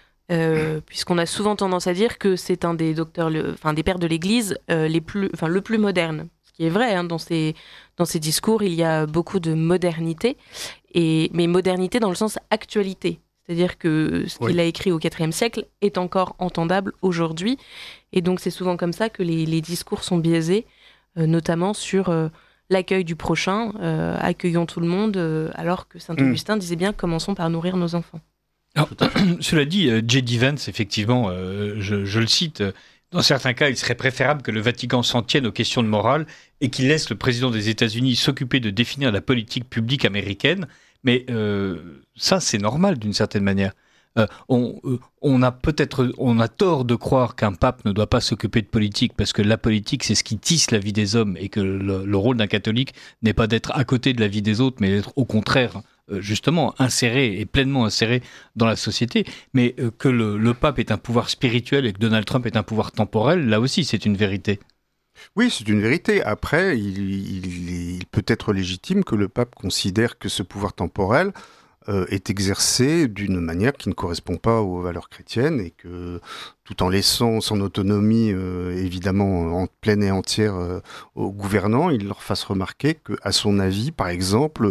euh, puisqu'on a souvent tendance à dire que c'est un des docteurs, le, enfin des pères de l'Église euh, les plus, enfin le plus moderne. Ce qui est vrai, hein, dans ses dans ses discours, il y a beaucoup de modernité, et mais modernité dans le sens actualité. C'est-à-dire que ce qu'il oui. a écrit au quatrième siècle est encore entendable aujourd'hui, et donc c'est souvent comme ça que les, les discours sont biaisés. Euh, notamment sur euh, l'accueil du prochain, euh, accueillons tout le monde, euh, alors que Saint-Augustin mmh. disait bien « commençons par nourrir nos enfants ». Alors, cela dit, euh, J D. Vance, effectivement, euh, je, je le cite, euh, dans certains cas, il serait préférable que le Vatican s'en tienne aux questions de morale et qu'il laisse le président des États-Unis s'occuper de définir la politique publique américaine, mais euh, ça, c'est normal d'une certaine manière. Euh, on, euh, on a peut-être, on a tort de croire qu'un pape ne doit pas s'occuper de politique, parce que la politique, c'est ce qui tisse la vie des hommes, et que le, le rôle d'un catholique n'est pas d'être à côté de la vie des autres, mais d'être au contraire, euh, justement, inséré et pleinement inséré dans la société. Mais euh, que le, le pape est un pouvoir spirituel et que Donald Trump est un pouvoir temporel, là aussi, c'est une vérité. Oui, c'est une vérité. Après, il, il, il peut être légitime que le pape considère que ce pouvoir temporel Euh, est exercé d'une manière qui ne correspond pas aux valeurs chrétiennes, et que, tout en laissant son autonomie euh, évidemment en pleine et entière euh, aux gouvernants, il leur fasse remarquer que, à son avis, par exemple,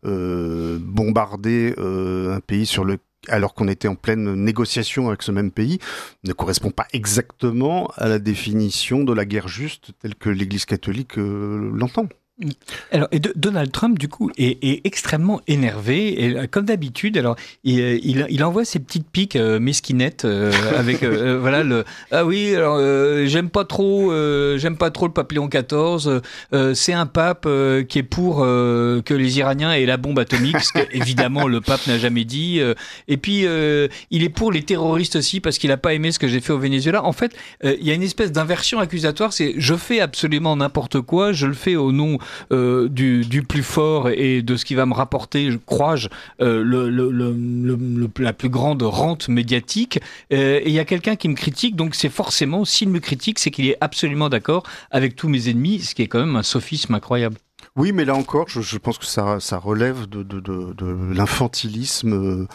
euh, bombarder euh, un pays sur le alors qu'on était en pleine négociation avec ce même pays, ne correspond pas exactement à la définition de la guerre juste telle que l'Église catholique euh, l'entend. Alors, et de, Donald Trump, du coup, est, est extrêmement énervé, et comme d'habitude, alors, il, il, il envoie ses petites piques euh, mesquinettes euh, avec, euh, voilà, le « Ah oui, alors, euh, j'aime pas trop, euh, j'aime pas trop le pape Léon quatorze, euh, c'est un pape euh, qui est pour euh, que les Iraniens aient la bombe atomique, ce que, évidemment, le pape n'a jamais dit, euh, et puis, euh, il est pour les terroristes aussi, parce qu'il a pas aimé ce que j'ai fait au Venezuela. » En fait, euh, il y a une espèce d'inversion accusatoire, c'est « je fais absolument n'importe quoi, je le fais au nom Euh, du, du plus fort et de ce qui va me rapporter, je crois-je, euh, le, le, le, le, la plus grande rente médiatique. Euh, et il y a quelqu'un qui me critique, donc c'est forcément, s'il me critique, c'est qu'il est absolument d'accord avec tous mes ennemis, ce qui est quand même un sophisme incroyable. Oui, mais là encore, je, je pense que ça, ça relève de, de, de, de l'infantilisme euh,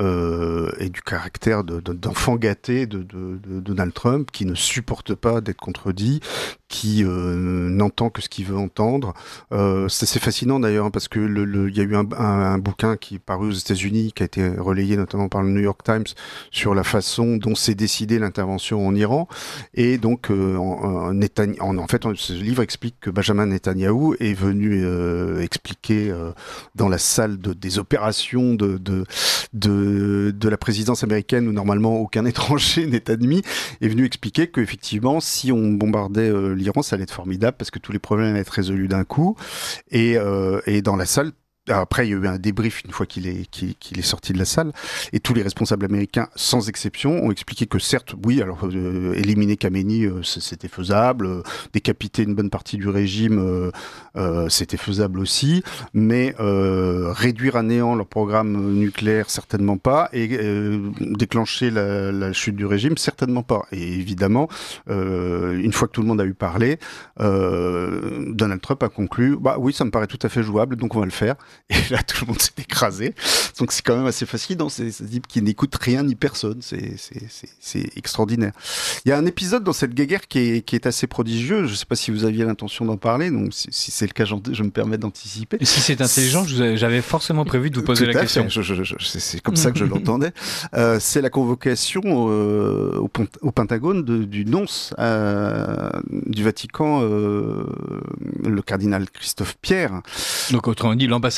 euh, et du caractère de, de, d'enfant gâté de, de, de Donald Trump, qui ne supporte pas d'être contredit, qui euh, n'entend que ce qu'il veut entendre. Euh, c'est assez fascinant d'ailleurs, parce que le, le, y a eu un, un, un bouquin qui est paru aux États-Unis, qui a été relayé notamment par le New York Times, sur la façon dont s'est décidée l'intervention en Iran. Et donc, euh, en, en, en, en fait, ce livre explique que Benjamin Netanyahou est venu euh, expliquer euh, dans la salle de, des opérations de, de, de, de la présidence américaine, où normalement aucun étranger n'est admis, est venu expliquer qu'effectivement, si on bombardait euh, l'Iran, ça allait être formidable parce que tous les problèmes allaient être résolus d'un coup. Et, euh, et dans la salle, après, il y a eu un débrief une fois qu'il est, qu'il, qu'il est sorti de la salle, et tous les responsables américains, sans exception, ont expliqué que certes, oui, alors euh, éliminer Khamenei, euh, c'était faisable, euh, décapiter une bonne partie du régime, euh, euh, c'était faisable aussi, mais euh, réduire à néant leur programme nucléaire, certainement pas, et euh, déclencher la, la chute du régime, certainement pas. Et évidemment, euh, une fois que tout le monde a eu parlé, euh, Donald Trump a conclu, bah oui, ça me paraît tout à fait jouable, donc on va le faire. Et là, tout le monde s'est écrasé. Donc, c'est quand même assez fascinant. C'est ce type qui n'écoute rien ni personne. C'est, c'est, c'est, c'est extraordinaire. Il y a un épisode dans cette guéguerre qui est, qui est assez prodigieux. Je ne sais pas si vous aviez l'intention d'en parler. Donc, si, si c'est le cas, je me permets d'anticiper. Et si c'est intelligent, j'avais forcément prévu de vous poser Tout la question. Je, je, je, c'est, c'est comme ça que je l'entendais. Euh, c'est la convocation euh, au, au Pentagone de, du nonce euh, du Vatican, euh, le cardinal Christophe Pierre. Donc, autrement dit, l'ambassadeur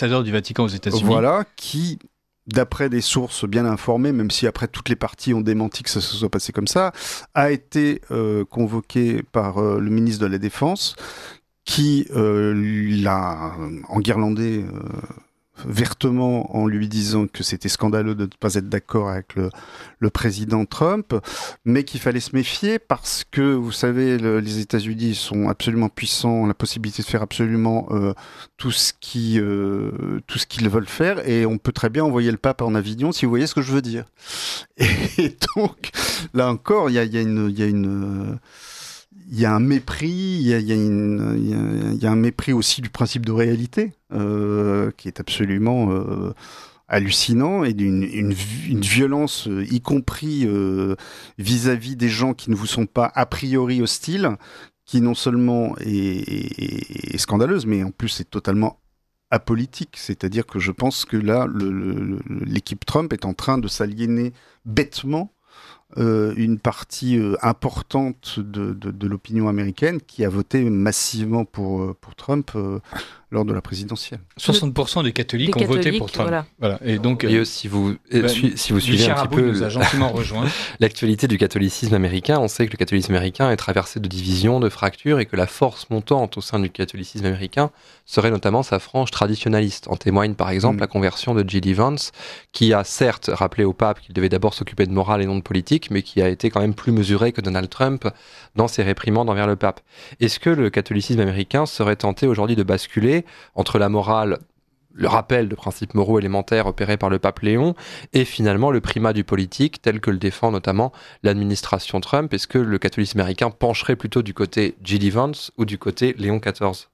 l'ambassadeur du Vatican aux États-Unis. Voilà, qui, d'après des sources bien informées, même si après toutes les parties ont démenti que ça se soit passé comme ça, a été euh, convoqué par euh, le ministre de la Défense, qui euh, l'a enguirlandé euh, vertement en lui disant que c'était scandaleux de ne pas être d'accord avec le, le président Trump, mais qu'il fallait se méfier parce que, vous savez, le, les États-Unis sont absolument puissants, ont la possibilité de faire absolument euh, tout ce qui, euh, tout ce qu'ils veulent faire, et on peut très bien envoyer le pape en Avignon, si vous voyez ce que je veux dire. Et, et donc, là encore, il y a, y a une... Y a une Il y a un mépris, il y a, y, a y, a, y a un mépris aussi du principe de réalité euh, qui est absolument euh, hallucinant, et d'une une, une violence, euh, y compris euh, vis-à-vis des gens qui ne vous sont pas a priori hostiles, qui non seulement est, est, est scandaleuse, mais en plus est totalement apolitique. C'est-à-dire que je pense que là, le, le, l'équipe Trump est en train de s'aliéner bêtement Euh, une partie euh, importante de, de, de l'opinion américaine qui a voté massivement pour, pour Trump euh, lors de la présidentielle. soixante pour cent des catholiques Les ont voté catholiques, pour Trump. voilà. Voilà. Et donc, Et euh, si vous, bah, si, si vous suivez Lucien un petit Rabouille peu nous a gentiment rejoint. l'actualité du catholicisme américain, on sait que le catholicisme américain est traversé de divisions, de fractures, et que la force montante au sein du catholicisme américain serait notamment sa frange traditionnaliste. En témoigne par exemple mmh. la conversion de J D Vance, qui a certes rappelé au pape qu'il devait d'abord s'occuper de morale et non de politique, mais qui a été quand même plus mesuré que Donald Trump dans ses réprimandes envers le pape. Est-ce que le catholicisme américain serait tenté aujourd'hui de basculer entre la morale, le rappel de principes moraux élémentaires opérés par le pape Léon, et finalement le primat du politique tel que le défend notamment l'administration Trump? Est-ce que le catholicisme américain pencherait plutôt du côté J D Vance ou du côté Léon quatorze?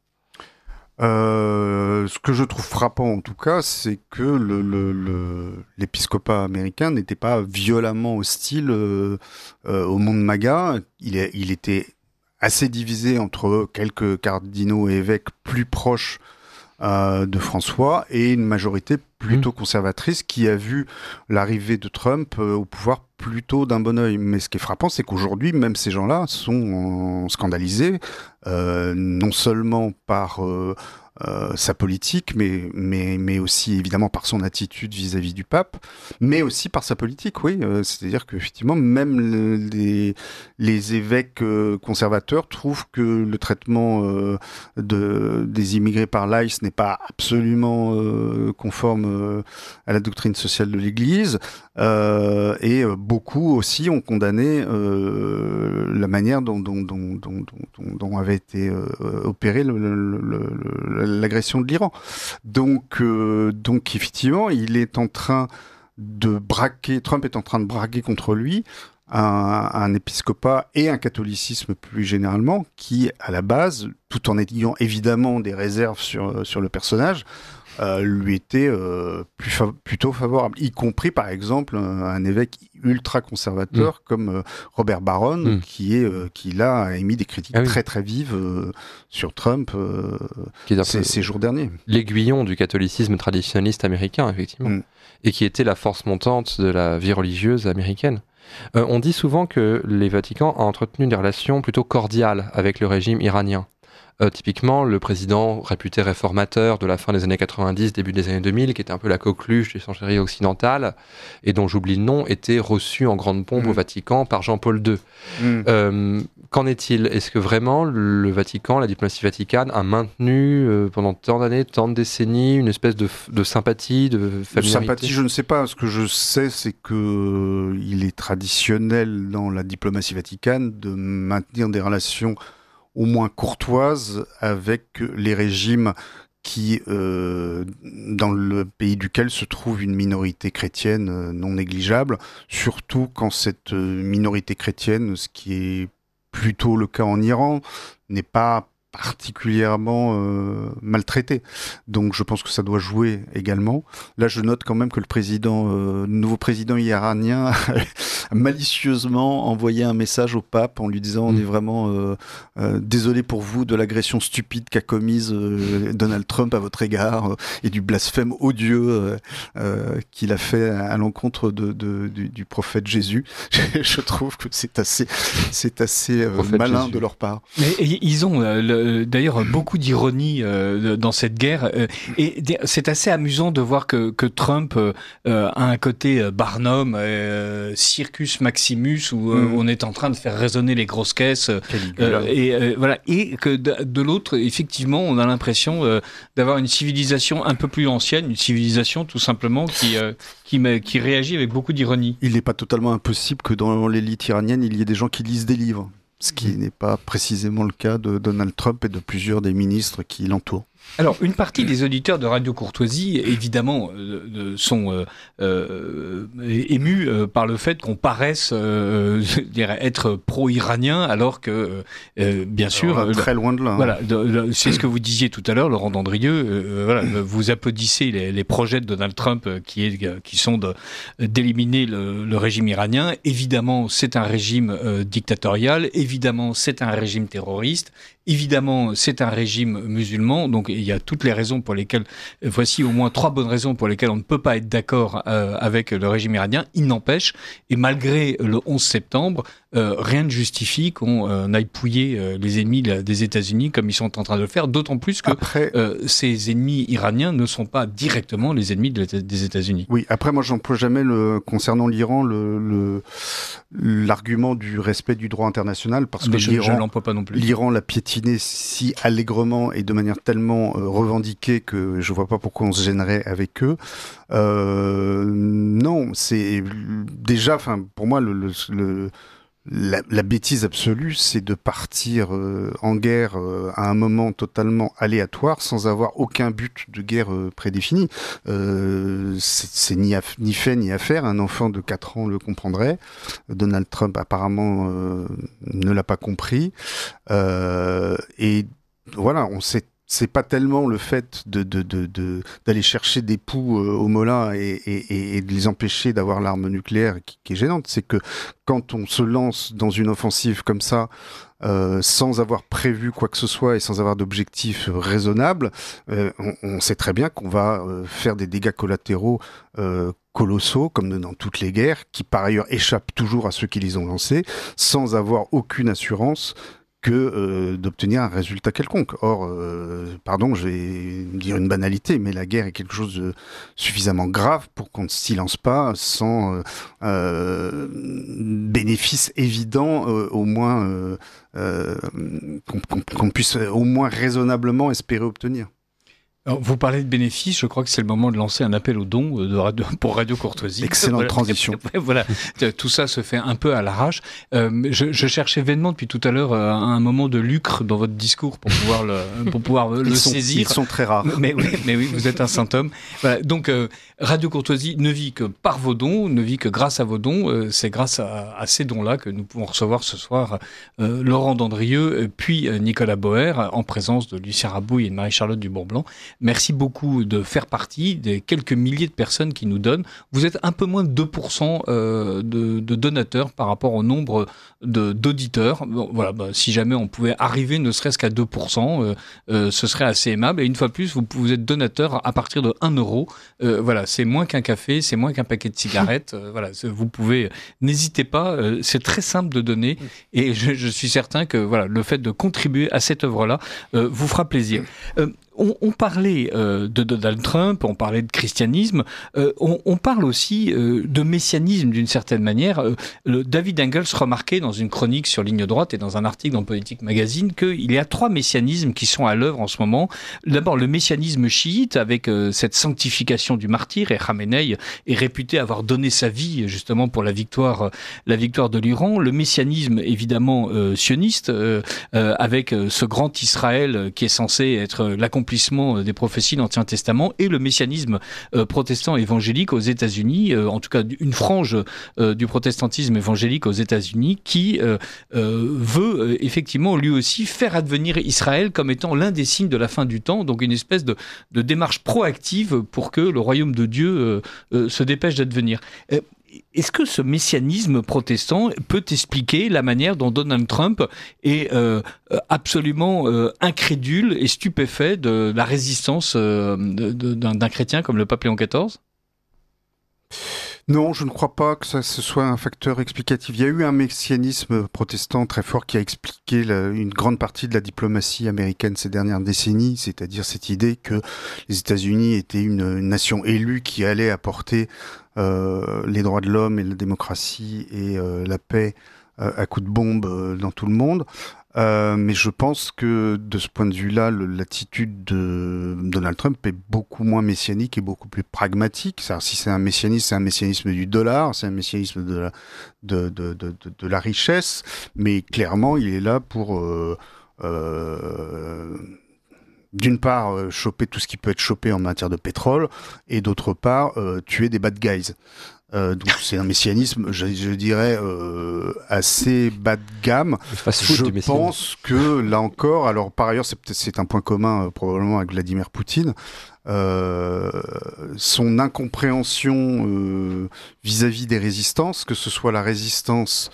Euh, ce que je trouve frappant en tout cas, c'est que le, le, le, l'épiscopat américain n'était pas violemment hostile euh, euh, au monde MAGA. Il, est, il était assez divisé entre quelques cardinaux et évêques plus proches euh, de François et une majorité plutôt conservatrice qui a vu l'arrivée de Trump euh, au pouvoir plutôt d'un bon œil. Mais ce qui est frappant, c'est qu'aujourd'hui, même ces gens-là sont scandalisés, euh, non seulement par euh, euh, sa politique, mais, mais, mais aussi évidemment par son attitude vis-à-vis du pape, mais aussi par sa politique, oui. Euh, c'est-à-dire qu'effectivement, même le, les, les évêques euh, conservateurs trouvent que le traitement euh, de, des immigrés par l'A I C n'est pas absolument euh, conforme euh, à la doctrine sociale de l'Église, euh, et euh, beaucoup aussi ont condamné euh, la manière dont, dont, dont, dont, dont, dont avait été euh, opérée le, le, le, l'agression de l'Iran. Donc, euh, donc effectivement, il est en train de braquer, Trump est en train de braquer contre lui un, un épiscopat et un catholicisme plus généralement qui, à la base, tout en ayant évidemment des réserves sur, sur le personnage, Euh, lui était euh, plus fa- plutôt favorable, y compris par exemple un, un évêque ultra conservateur mmh. comme euh, Robert Barron, mmh. qui est euh, qui là a émis des critiques ah oui. très très vives euh, sur Trump euh, ces, ces jours derniers. L'aiguillon du catholicisme traditionnaliste américain, effectivement, mmh. et qui était la force montante de la vie religieuse américaine. Euh, on dit souvent que les Vaticans ont entretenu des relations plutôt cordiales avec le régime iranien. Euh, typiquement, le président réputé réformateur de la fin des années quatre-vingt-dix, début des années deux mille, qui était un peu la coqueluche des chancelleries occidentales, et dont j'oublie le nom, était reçu en grande pompe mmh. au Vatican par Jean-Paul deux. Mmh. Euh, qu'en est-il? Est-ce que vraiment le Vatican, la diplomatie vaticane, a maintenu euh, pendant tant d'années, tant de décennies, une espèce de, de sympathie, de familiarité? De sympathie, je ne sais pas. Ce que je sais, c'est que il est traditionnel dans la diplomatie vaticane de maintenir des relations au moins courtoise avec les régimes qui, euh, dans le pays duquel se trouve une minorité chrétienne euh, non négligeable, surtout quand cette euh, minorité chrétienne, ce qui est plutôt le cas en Iran, n'est pas particulièrement euh, maltraité. Donc je pense que ça doit jouer également. Là, je note quand même que le président, euh, le nouveau président iranien a malicieusement envoyé un message au pape en lui disant mmh. on est vraiment euh, euh, désolé pour vous de l'agression stupide qu'a commise euh, Donald Trump à votre égard euh, et du blasphème odieux euh, euh, qu'il a fait à l'encontre de, de, du, du prophète Jésus. Je trouve que c'est assez, c'est assez euh, malin Jésus. De leur part. Mais ils ont euh, le euh, d'ailleurs beaucoup d'ironie euh, dans cette guerre. Euh, et c'est assez amusant de voir que, que Trump euh, a un côté Barnum, euh, Circus Maximus, où euh, mm. on est en train de faire résonner les grosses caisses. Euh, et euh, voilà, et que de, de l'autre, effectivement, on a l'impression euh, d'avoir une civilisation un peu plus ancienne, une civilisation tout simplement qui euh, qui, qui réagit avec beaucoup d'ironie. Il n'est pas totalement impossible que dans l'élite iranienne, il y ait des gens qui lisent des livres. Ce qui mmh. n'est pas précisément le cas de Donald Trump et de plusieurs des ministres qui l'entourent. Alors, une partie des auditeurs de Radio Courtoisie, évidemment, euh, sont euh, euh, émus euh, par le fait qu'on paraisse euh, je dirais, être pro-iranien, alors que, euh, bien sûr... Alors, très loin de là. Hein. Voilà, de, de, c'est ce que vous disiez tout à l'heure, Laurent Dandrieux. Euh, voilà, vous applaudissez les, les projets de Donald Trump euh, qui, est, qui sont de, d'éliminer le, le régime iranien. Évidemment, c'est un régime euh, dictatorial. Évidemment, c'est un régime terroriste. Évidemment, c'est un régime musulman, donc il y a toutes les raisons pour lesquelles, voici au moins trois bonnes raisons pour lesquelles on ne peut pas être d'accord euh, avec le régime iranien. Il n'empêche, et malgré le onze septembre, euh, rien ne justifie qu'on euh, aille pouiller euh, les ennemis des États-Unis comme ils sont en train de le faire, d'autant plus que après, euh, ces ennemis iraniens ne sont pas directement les ennemis de, des États-Unis. Oui, après moi j'emploie jamais le, concernant l'Iran le, le, l'argument du respect du droit international, parce Mais que je, l'Iran, je l'emploie pas non plus. l'Iran l'a piétiné si allègrement et de manière tellement euh, revendiquée que je vois pas pourquoi on se gênerait avec eux. Euh, non, c'est déjà, enfin pour moi le, le, le La, la bêtise absolue, c'est de partir euh, en guerre euh, à un moment totalement aléatoire, sans avoir aucun but de guerre euh, prédéfini. Euh, c'est c'est ni, à, ni fait ni à faire. Un enfant de quatre ans le comprendrait. Donald Trump apparemment euh, ne l'a pas compris. Euh, et voilà, on sait. C'est pas tellement le fait de, de, de, de, d'aller chercher des poux euh, au Molin et, et, et de les empêcher d'avoir l'arme nucléaire qui, qui est gênante. C'est que quand on se lance dans une offensive comme ça, euh, sans avoir prévu quoi que ce soit et sans avoir d'objectif raisonnable, euh, on, on sait très bien qu'on va euh, faire des dégâts collatéraux euh, colossaux, comme dans toutes les guerres, qui par ailleurs échappent toujours à ceux qui les ont lancés, sans avoir aucune assurance que euh, d'obtenir un résultat quelconque. Or, euh, pardon, je vais dire une banalité, mais la guerre est quelque chose de suffisamment grave pour qu'on ne s'y lance pas sans euh, euh, bénéfice évident, euh, au moins euh, euh, qu'on, qu'on, qu'on puisse au moins raisonnablement espérer obtenir. Alors, vous parlez de bénéfices, je crois que c'est le moment de lancer un appel aux dons de radio, pour Radio Courtoisie. Excellente voilà. transition. Voilà, tout ça se fait un peu à l'arrache. Euh, je, je cherchais vainement depuis tout à l'heure euh, un moment de lucre dans votre discours pour pouvoir le, pour pouvoir le ils sont, saisir. Ils sont très rares. Mais oui, mais oui, vous êtes un saint homme. Voilà, donc euh, Radio Courtoisie ne vit que par vos dons, ne vit que grâce à vos dons. Euh, c'est grâce à, à ces dons-là que nous pouvons recevoir ce soir euh, Laurent Dandrieux, puis euh, Nicolas Boer, en présence de Lucien Rabouille et de Marie-Charlotte Dubourg-Blanc. Merci beaucoup de faire partie des quelques milliers de personnes qui nous donnent. Vous êtes un peu moins de deux pour cent de, de donateurs par rapport au nombre de, d'auditeurs. Bon, voilà, bah, si jamais on pouvait arriver ne serait-ce qu'à deux pour cent, euh, euh, ce serait assez aimable. Et une fois de plus, vous, vous êtes donateur à partir de un euro. Euh, voilà, c'est moins qu'un café, c'est moins qu'un paquet de cigarettes. Euh, voilà, vous pouvez, n'hésitez pas, euh, c'est très simple de donner. Et je, je suis certain que voilà, le fait de contribuer à cette œuvre-là euh, vous fera plaisir. Euh, On, on parlait euh, de Donald Trump, on parlait de christianisme, euh, on, on parle aussi euh, de messianisme d'une certaine manière. Euh, le David Engels remarquait dans une chronique sur Ligne Droite et dans un article dans Politique Magazine qu'il y a trois messianismes qui sont à l'œuvre en ce moment. D'abord le messianisme chiite avec euh, cette sanctification du martyr, et Khamenei est réputé avoir donné sa vie justement pour la victoire, la victoire de l'Iran. Le messianisme évidemment euh, sioniste euh, euh, avec euh, ce grand Israël qui est censé être l'accomplissement des prophéties de l'Ancien Testament, et le messianisme euh, protestant évangélique aux États-Unis, euh, en tout cas une frange euh, du protestantisme évangélique aux États-Unis qui euh, euh, veut euh, effectivement lui aussi faire advenir Israël comme étant l'un des signes de la fin du temps, donc une espèce de, de démarche proactive pour que le royaume de Dieu euh, euh, se dépêche d'advenir. Euh, Est-ce que ce messianisme protestant peut expliquer la manière dont Donald Trump est euh, absolument euh, incrédule et stupéfait de la résistance euh, de, de, d'un, d'un chrétien comme le pape Léon quatorze ? Non, je ne crois pas que ça ce soit un facteur explicatif. Il y a eu un messianisme protestant très fort qui a expliqué la, une grande partie de la diplomatie américaine ces dernières décennies, c'est-à-dire cette idée que les États-Unis étaient une, une nation élue qui allait apporter euh, les droits de l'homme et la démocratie et euh, la paix euh, à coups de bombe euh, dans tout le monde. Euh, mais je pense que de ce point de vue-là, le, l'attitude de Donald Trump est beaucoup moins messianique et beaucoup plus pragmatique. C'est-à-dire, si c'est un messianisme, c'est un messianisme du dollar, c'est un messianisme de la, de, de, de, de, de la richesse, mais clairement, il est là pour, euh, euh, d'une part, euh, choper tout ce qui peut être chopé en matière de pétrole, et d'autre part, euh, tuer des bad guys. Euh, donc c'est un messianisme, je, je dirais, euh, assez bas de gamme. Je pense que là encore, alors par ailleurs c'est, c'est un point commun euh, probablement avec Vladimir Poutine, euh, son incompréhension euh, vis-à-vis des résistances, que ce soit la résistance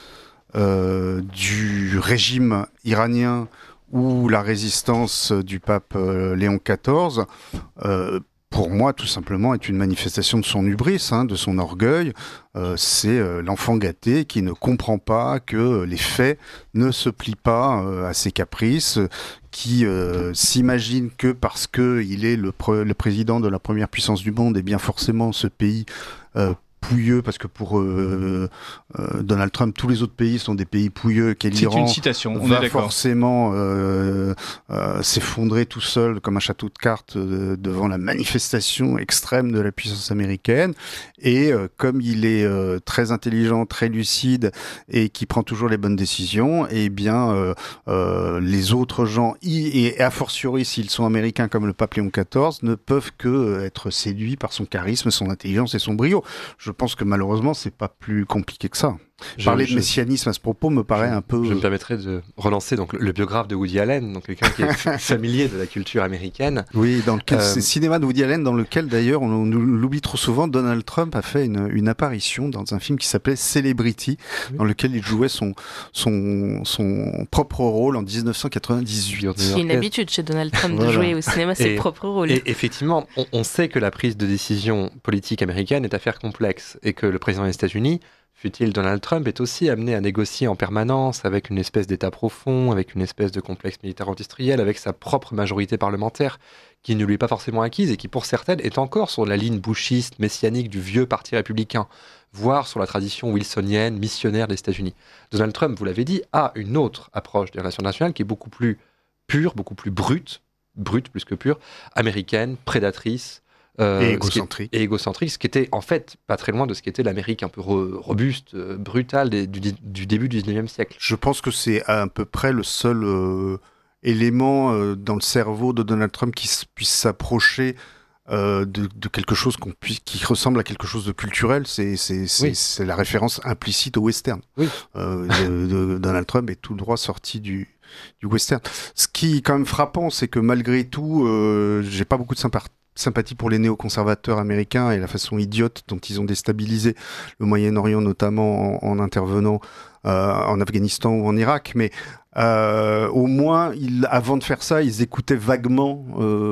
euh, du régime iranien ou la résistance du pape euh, Léon quatorze, euh, pour moi, tout simplement, est une manifestation de son hubris, hein, de son orgueil. Euh, c'est euh, l'enfant gâté qui ne comprend pas que les faits ne se plient pas euh, à ses caprices, qui euh, s'imagine que parce qu'il est le, pre- le président de la première puissance du monde, et bien forcément ce pays euh, pouilleux, parce que pour euh, euh, Donald Trump, tous les autres pays sont des pays pouilleux, qu'est l'Iran. C'est une citation, on va est d'accord. forcément euh, euh, s'effondrer tout seul comme un château de cartes euh, devant la manifestation extrême de la puissance américaine. Et euh, comme il est euh, très intelligent, très lucide et qui prend toujours les bonnes décisions, et eh bien euh, euh, les autres gens, y, et a fortiori s'ils sont américains comme le pape Léon quatorze, ne peuvent que euh, être séduits par son charisme, son intelligence et son brio. Je pense que malheureusement, c'est pas plus compliqué que ça. Je, Parler je, de messianisme à ce propos me paraît je, un peu... Je me permettrais de relancer donc, le, le biographe de Woody Allen, donc quelqu'un qui est familier de la culture américaine. Oui, dans lequel, euh, c'est le cinéma de Woody Allen, dans lequel d'ailleurs, on, on l'oublie trop souvent, Donald Trump a fait une, une apparition dans un film qui s'appelait Celebrity, oui. dans lequel il jouait son, son, son propre rôle en dix-neuf cent quatre-vingt-dix-huit. C'est une habitude chez Donald Trump voilà. de jouer au cinéma ses et, propres rôles. Et effectivement, on, on sait que la prise de décision politique américaine est affaire complexe et que le président des États-Unis, fut-il Donald Trump, est aussi amené à négocier en permanence avec une espèce d'État profond, avec une espèce de complexe militaro-industriel, avec sa propre majorité parlementaire qui ne lui est pas forcément acquise et qui, pour certaines, est encore sur la ligne bushiste, messianique du vieux parti républicain, voire sur la tradition wilsonienne, missionnaire des États-Unis. Donald Trump, vous l'avez dit, a une autre approche des relations nationales qui est beaucoup plus pure, beaucoup plus brute, brute plus que pure, américaine, prédatrice, Euh, et égocentrique. Et égocentrique, ce qui était en fait pas très loin de ce qu'était l'Amérique un peu re- robuste, euh, brutale des, du, du début du dix-neuvième siècle. Je pense que c'est à peu près le seul euh, élément euh, dans le cerveau de Donald Trump qui s- puisse s'approcher euh, de, de quelque chose qu'on puisse, qui ressemble à quelque chose de culturel. C'est, c'est, c'est, oui. c'est la référence implicite au western. Oui. Euh, de, de Donald Trump est tout droit sorti du, du western. Ce qui est quand même frappant, c'est que malgré tout, euh, j'ai pas beaucoup de sympathie. sympathie pour les néoconservateurs américains et la façon idiote dont ils ont déstabilisé le Moyen-Orient, notamment en, en intervenant euh, en Afghanistan ou en Irak. Mais euh, au moins, ils, avant de faire ça, ils écoutaient vaguement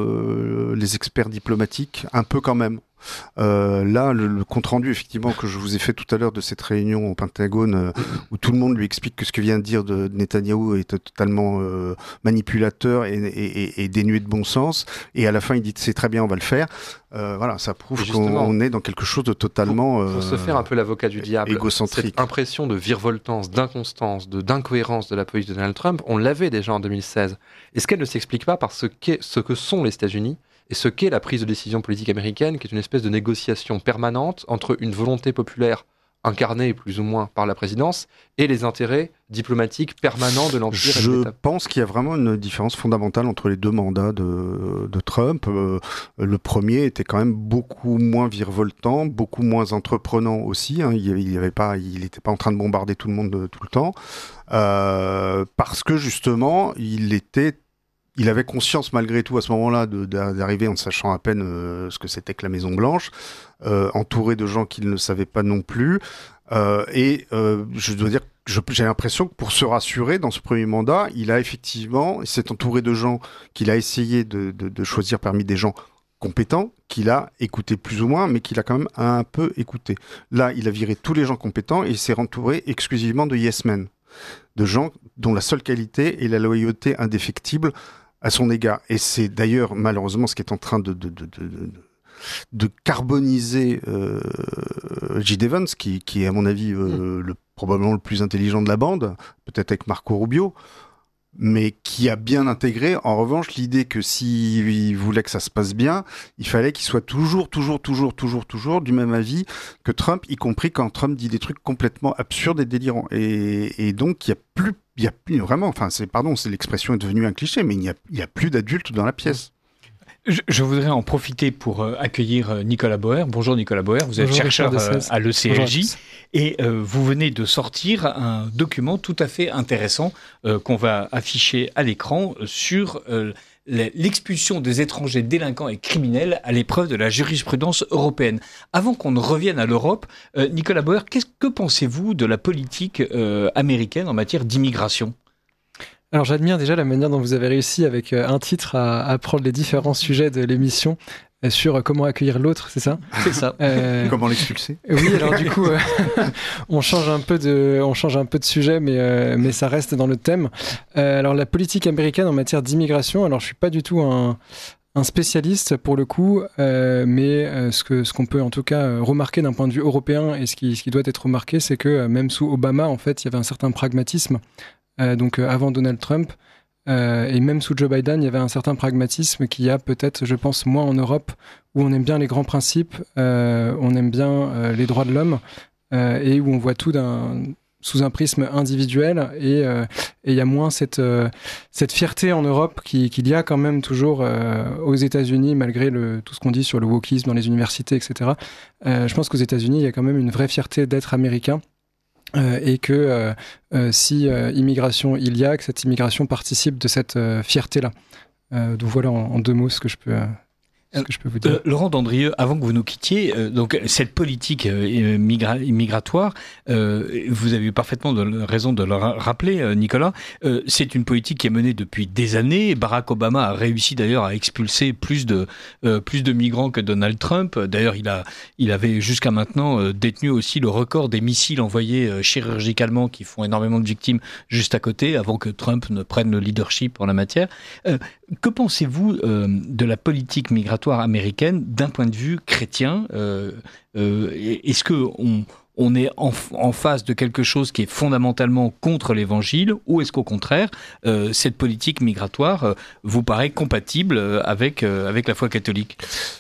euh, les experts diplomatiques, un peu quand même. Euh, là, le, le compte-rendu, effectivement, que je vous ai fait tout à l'heure de cette réunion au Pentagone, euh, où tout le monde lui explique que ce que vient de dire de, de Netanyahou est totalement euh, manipulateur et, et, et, et dénué de bon sens, et à la fin il dit c'est très bien, on va le faire. Euh, voilà, ça prouve qu'on on est dans quelque chose de totalement pour, pour euh, se faire un peu l'avocat du diable, égocentrique. Cette impression de virevoltance, d'inconstance, de d'incohérence de la politique de Donald Trump, on l'avait déjà en deux mille seize. Est-ce qu'elle ne s'explique pas par ce, qu'est, ce que sont les États-Unis et ce qu'est la prise de décision politique américaine, qui est une espèce de négociation permanente entre une volonté populaire incarnée plus ou moins par la présidence et les intérêts diplomatiques permanents de l'Empire Je et de l'État. pense qu'il y a vraiment une différence fondamentale entre les deux mandats de, de Trump. Euh, le premier était quand même beaucoup moins virevoltant, beaucoup moins entreprenant aussi. Hein. Il il avait pas, il n'était pas en train de bombarder tout le monde de, tout le temps. Euh, parce que justement, il était Il avait conscience malgré tout à ce moment-là de, d'arriver en sachant à peine euh, ce que c'était que la Maison Blanche, euh, entouré de gens qu'il ne savait pas non plus. Euh, et euh, je dois dire que je, j'ai l'impression que pour se rassurer dans ce premier mandat, il a effectivement, il s'est entouré de gens qu'il a essayé de, de, de choisir parmi des gens compétent, qu'il a écouté plus ou moins, mais qu'il a quand même un peu écouté. Là, il a viré tous les gens compétents et il s'est entouré exclusivement de yes men, de gens dont la seule qualité est la loyauté indéfectible à son égard. Et c'est d'ailleurs malheureusement ce qui est en train de, de, de, de, de, de carboniser euh, J. Evans, qui, qui est à mon avis euh, mmh. le, probablement le plus intelligent de la bande, peut-être avec Marco Rubio, mais qui a bien intégré, en revanche, l'idée que s'il voulait que ça se passe bien, il fallait qu'il soit toujours, toujours, toujours, toujours, toujours du même avis que Trump, y compris quand Trump dit des trucs complètement absurdes et délirants. Et, et donc, il n'y a plus, il y a plus vraiment, enfin, c'est, pardon, c'est, l'expression est devenue un cliché, mais il n'y a, il y a plus d'adultes dans la pièce. Je, je voudrais en profiter pour euh, accueillir euh, Nicolas Bauer. Bonjour Nicolas Bauer, vous êtes Bonjour, chercheur euh, à l'E C L J. Bonjour. Et euh, vous venez de sortir un document tout à fait intéressant euh, qu'on va afficher à l'écran sur euh, l'expulsion des étrangers délinquants et criminels à l'épreuve de la jurisprudence européenne. Avant qu'on ne revienne à l'Europe, euh, Nicolas Bauer, qu'est-ce que pensez-vous de la politique euh, américaine en matière d'immigration ? Alors j'admire déjà la manière dont vous avez réussi avec un titre à, à prendre les différents sujets de l'émission sur comment accueillir l'autre, c'est ça ? C'est ça. Euh, comment l'expulser ? Oui, alors du coup, euh, on change un peu de, on change un peu de sujet, mais euh, mais ça reste dans le thème. Euh, alors la politique américaine en matière d'immigration, alors je suis pas du tout un un spécialiste pour le coup, euh, mais euh, ce que ce qu'on peut en tout cas euh, remarquer d'un point de vue européen et ce qui ce qui doit être remarqué, c'est que euh, même sous Obama, en fait, il y avait un certain pragmatisme. Euh, donc euh, avant Donald Trump, euh, et même sous Joe Biden, il y avait un certain pragmatisme qu'il y a peut-être, je pense, moins en Europe, où on aime bien les grands principes, euh, on aime bien euh, les droits de l'homme, euh, et où on voit tout d'un, sous un prisme individuel, et euh, il y a moins cette, euh, cette fierté en Europe qui, qu'il y a quand même toujours euh, aux États-Unis, malgré le, tout ce qu'on dit sur le wokisme dans les universités, et cetera. Euh, je pense qu'aux États-Unis, il y a quand même une vraie fierté d'être américain. Euh, et que euh, euh, si euh, immigration il y a, que cette immigration participe de cette euh, fierté-là. Euh, donc voilà en, en deux mots ce que je peux, euh, ce que je peux vous dire. Euh, Laurent Dandrieux, avant que vous nous quittiez, euh, donc cette politique euh, migra- migratoire, euh, vous avez eu parfaitement de, raison de le rappeler, euh, Nicolas, euh, c'est une politique qui est menée depuis des années. Barack Obama a réussi d'ailleurs à expulser plus de euh, plus de migrants que Donald Trump. D'ailleurs, il a il avait jusqu'à maintenant euh, détenu aussi le record des missiles envoyés euh, chirurgicalement qui font énormément de victimes juste à côté, avant que Trump ne prenne le leadership en la matière. Euh, que pensez-vous euh, de la politique migratoire américaine d'un point de vue chrétien? euh, euh, Est-ce que on, on est en, en face de quelque chose qui est fondamentalement contre l'évangile, ou est-ce qu'au contraire, euh, cette politique migratoire euh, vous paraît compatible avec, euh, avec la foi catholique?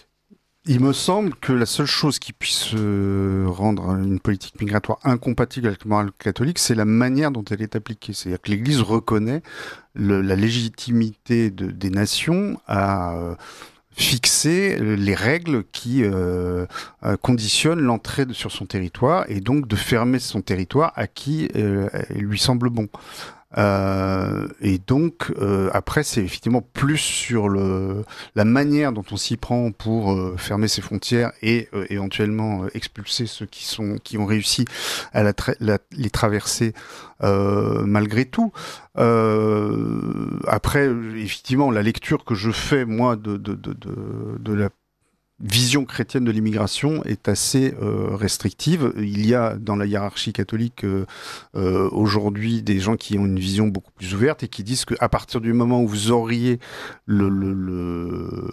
Il me semble que la seule chose qui puisse euh, rendre une politique migratoire incompatible avec la morale catholique, c'est la manière dont elle est appliquée. C'est-à-dire que l'Église reconnaît le, la légitimité de, des nations à euh, fixer les règles qui euh, euh, conditionnent l'entrée de, sur son territoire, et donc de fermer son territoire à qui euh, il lui semble bon. Euh, et donc euh, après c'est effectivement plus sur le la manière dont on s'y prend pour euh, fermer ses frontières et euh, éventuellement euh, expulser ceux qui sont qui ont réussi à la tra- la, les traverser euh, malgré tout. Euh, après effectivement la lecture que je fais moi de de de de, de la vision chrétienne de l'immigration est assez euh, restrictive. Il y a dans la hiérarchie catholique euh, euh, aujourd'hui des gens qui ont une vision beaucoup plus ouverte et qui disent qu'à partir du moment où vous auriez le, le, le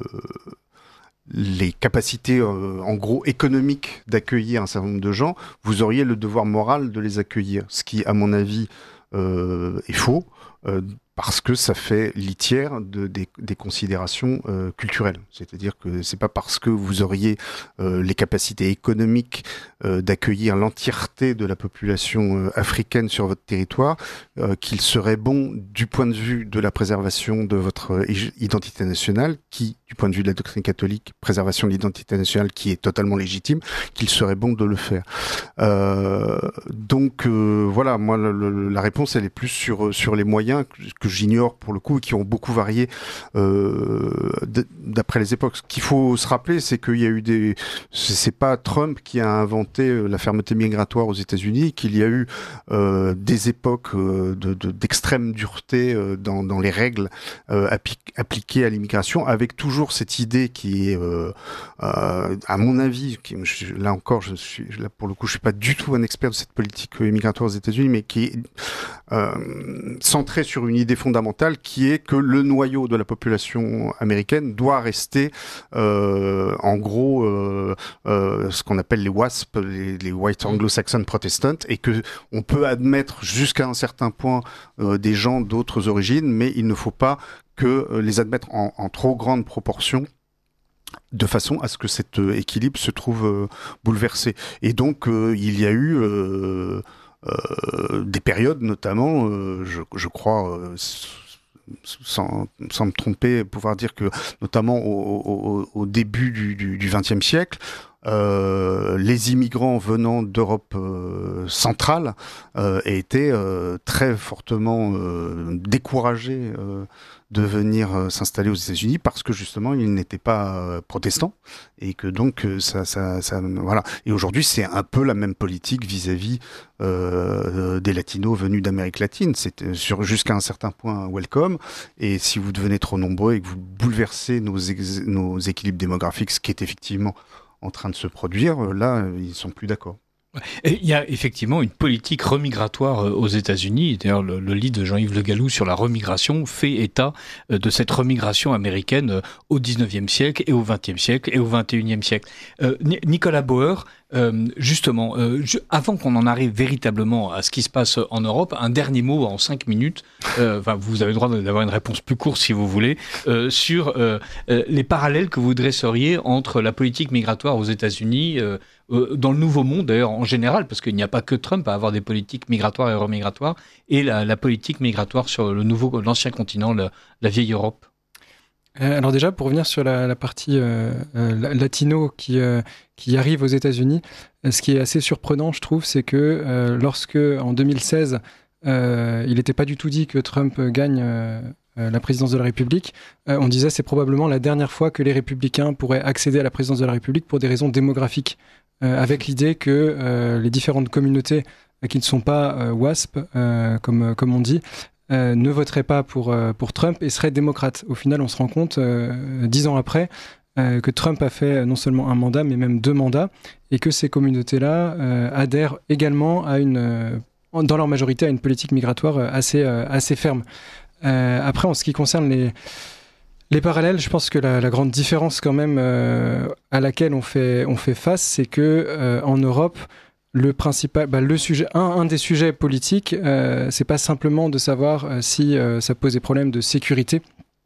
les capacités euh, en gros économiques d'accueillir un certain nombre de gens, vous auriez le devoir moral de les accueillir, ce qui à mon avis euh, est faux. Euh, parce que ça fait litière de, des, des considérations euh, culturelles. C'est-à-dire que c'est pas parce que vous auriez euh, les capacités économiques euh, d'accueillir l'entièreté de la population euh, africaine sur votre territoire euh, qu'il serait bon, du point de vue de la préservation de votre euh, identité nationale, qui, du point de vue de la doctrine catholique, préservation de l'identité nationale qui est totalement légitime, qu'il serait bon de le faire. Euh, donc euh, voilà, moi le, le, la réponse elle est plus sur, sur les moyens que, que que j'ignore pour le coup, et qui ont beaucoup varié euh, d'après les époques. Ce qu'il faut se rappeler, c'est qu'il y a eu des... C'est pas Trump qui a inventé la fermeté migratoire aux États-Unis, qu'il y a eu euh, des époques euh, de, de, d'extrême dureté euh, dans, dans les règles euh, appli- appliquées à l'immigration, avec toujours cette idée qui est, euh, euh, à mon avis, qui, je, là encore, je suis là pour le coup, je suis pas du tout un expert de cette politique migratoire aux États-Unis, mais qui est euh, centrée sur une idée fondamentale, qui est que le noyau de la population américaine doit rester, euh, en gros, euh, euh, ce qu'on appelle les W A S P, les, les White Anglo-Saxon Protestants, et que on peut admettre jusqu'à un certain point euh, des gens d'autres origines, mais il ne faut pas que euh, les admettre en, en trop grande proportion, de façon à ce que cet euh, équilibre se trouve euh, bouleversé. Et donc, euh, il y a eu euh, euh, des périodes, notamment, euh, je, je crois, euh, sans, sans me tromper, pouvoir dire que, notamment au, au, au début du vingtième siècle, Euh, les immigrants venant d'Europe euh, centrale euh, étaient euh, très fortement euh, découragés euh, de venir euh, s'installer aux États-Unis parce que justement ils n'étaient pas euh, protestants et que donc euh, ça, ça, ça, voilà. Et aujourd'hui c'est un peu la même politique vis-à-vis euh, des latinos venus d'Amérique latine. C'est sur jusqu'à un certain point welcome. Et si vous devenez trop nombreux et que vous bouleversez nos, ex- nos équilibres démographiques, ce qui est effectivement en train de se produire, là, ils sont plus d'accord. Et il y a effectivement une politique remigratoire aux États-Unis. D'ailleurs, le, le livre de Jean-Yves Le Gallou sur la remigration fait état de cette remigration américaine au dix-neuvième siècle et au vingtième siècle et au vingt et unième siècle. Euh, Nicolas Bauer, euh, justement, euh, je, avant qu'on en arrive véritablement à ce qui se passe en Europe, un dernier mot en cinq minutes. Euh, enfin, vous avez le droit d'avoir une réponse plus courte si vous voulez, euh, sur euh, euh, les parallèles que vous dresseriez entre la politique migratoire aux États-Unis, euh, euh, dans le Nouveau Monde d'ailleurs en général, parce qu'il n'y a pas que Trump à avoir des politiques migratoires et remigratoires, et la, la politique migratoire sur le nouveau, l'ancien continent, la, la vieille Europe. Euh, alors déjà, pour revenir sur la, la partie euh, euh, latino qui, euh, qui arrive aux États-Unis, euh, ce qui est assez surprenant, je trouve, c'est que euh, lorsque, en deux mille seize, euh, il n'était pas du tout dit que Trump gagne euh, euh, la présidence de la République, euh, on disait c'est probablement la dernière fois que les républicains pourraient accéder à la présidence de la République pour des raisons démographiques, euh, avec l'idée que euh, les différentes communautés euh, qui ne sont pas euh, W A S P, euh, comme, comme on dit, Euh, ne voterait pas pour, euh, pour Trump et serait démocrate. Au final, on se rend compte, euh, dix ans après, euh, que Trump a fait non seulement un mandat, mais même deux mandats, et que ces communautés-là euh, adhèrent également à une, euh, dans leur majorité à une politique migratoire assez, euh, assez ferme. Euh, après, en ce qui concerne les, les parallèles, je pense que la, la grande différence quand même euh, à laquelle on fait, on fait face, c'est que euh, en Europe, Le principal, bah, le sujet, un, un des sujets politiques, euh, c'est pas simplement de savoir euh, si euh, ça pose des problèmes de sécurité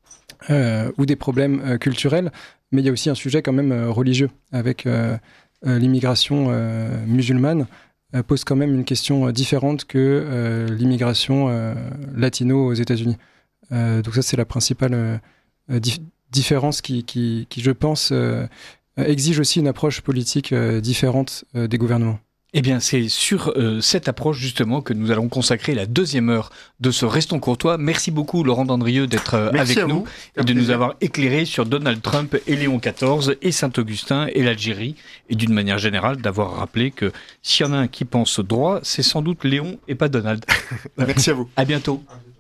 euh, ou des problèmes euh, culturels, mais il y a aussi un sujet quand même euh, religieux, avec euh, euh, l'immigration euh, musulmane euh, pose quand même une question euh, différente que euh, l'immigration euh, latino aux États-Unis. Euh, donc ça, c'est la principale euh, dif- différence qui, qui, qui, je pense, euh, exige aussi une approche politique euh, différente euh, des gouvernements. Eh bien, c'est sur euh, cette approche, justement, que nous allons consacrer la deuxième heure de ce Restons Courtois. Merci beaucoup, Laurent Dandrieux, d'être euh, avec nous et de nous avoir éclairé sur Donald Trump et Léon quatorze et Saint-Augustin et l'Algérie. Et d'une manière générale, d'avoir rappelé que s'il y en a un qui pense droit, c'est sans doute Léon et pas Donald. Merci à vous. À bientôt.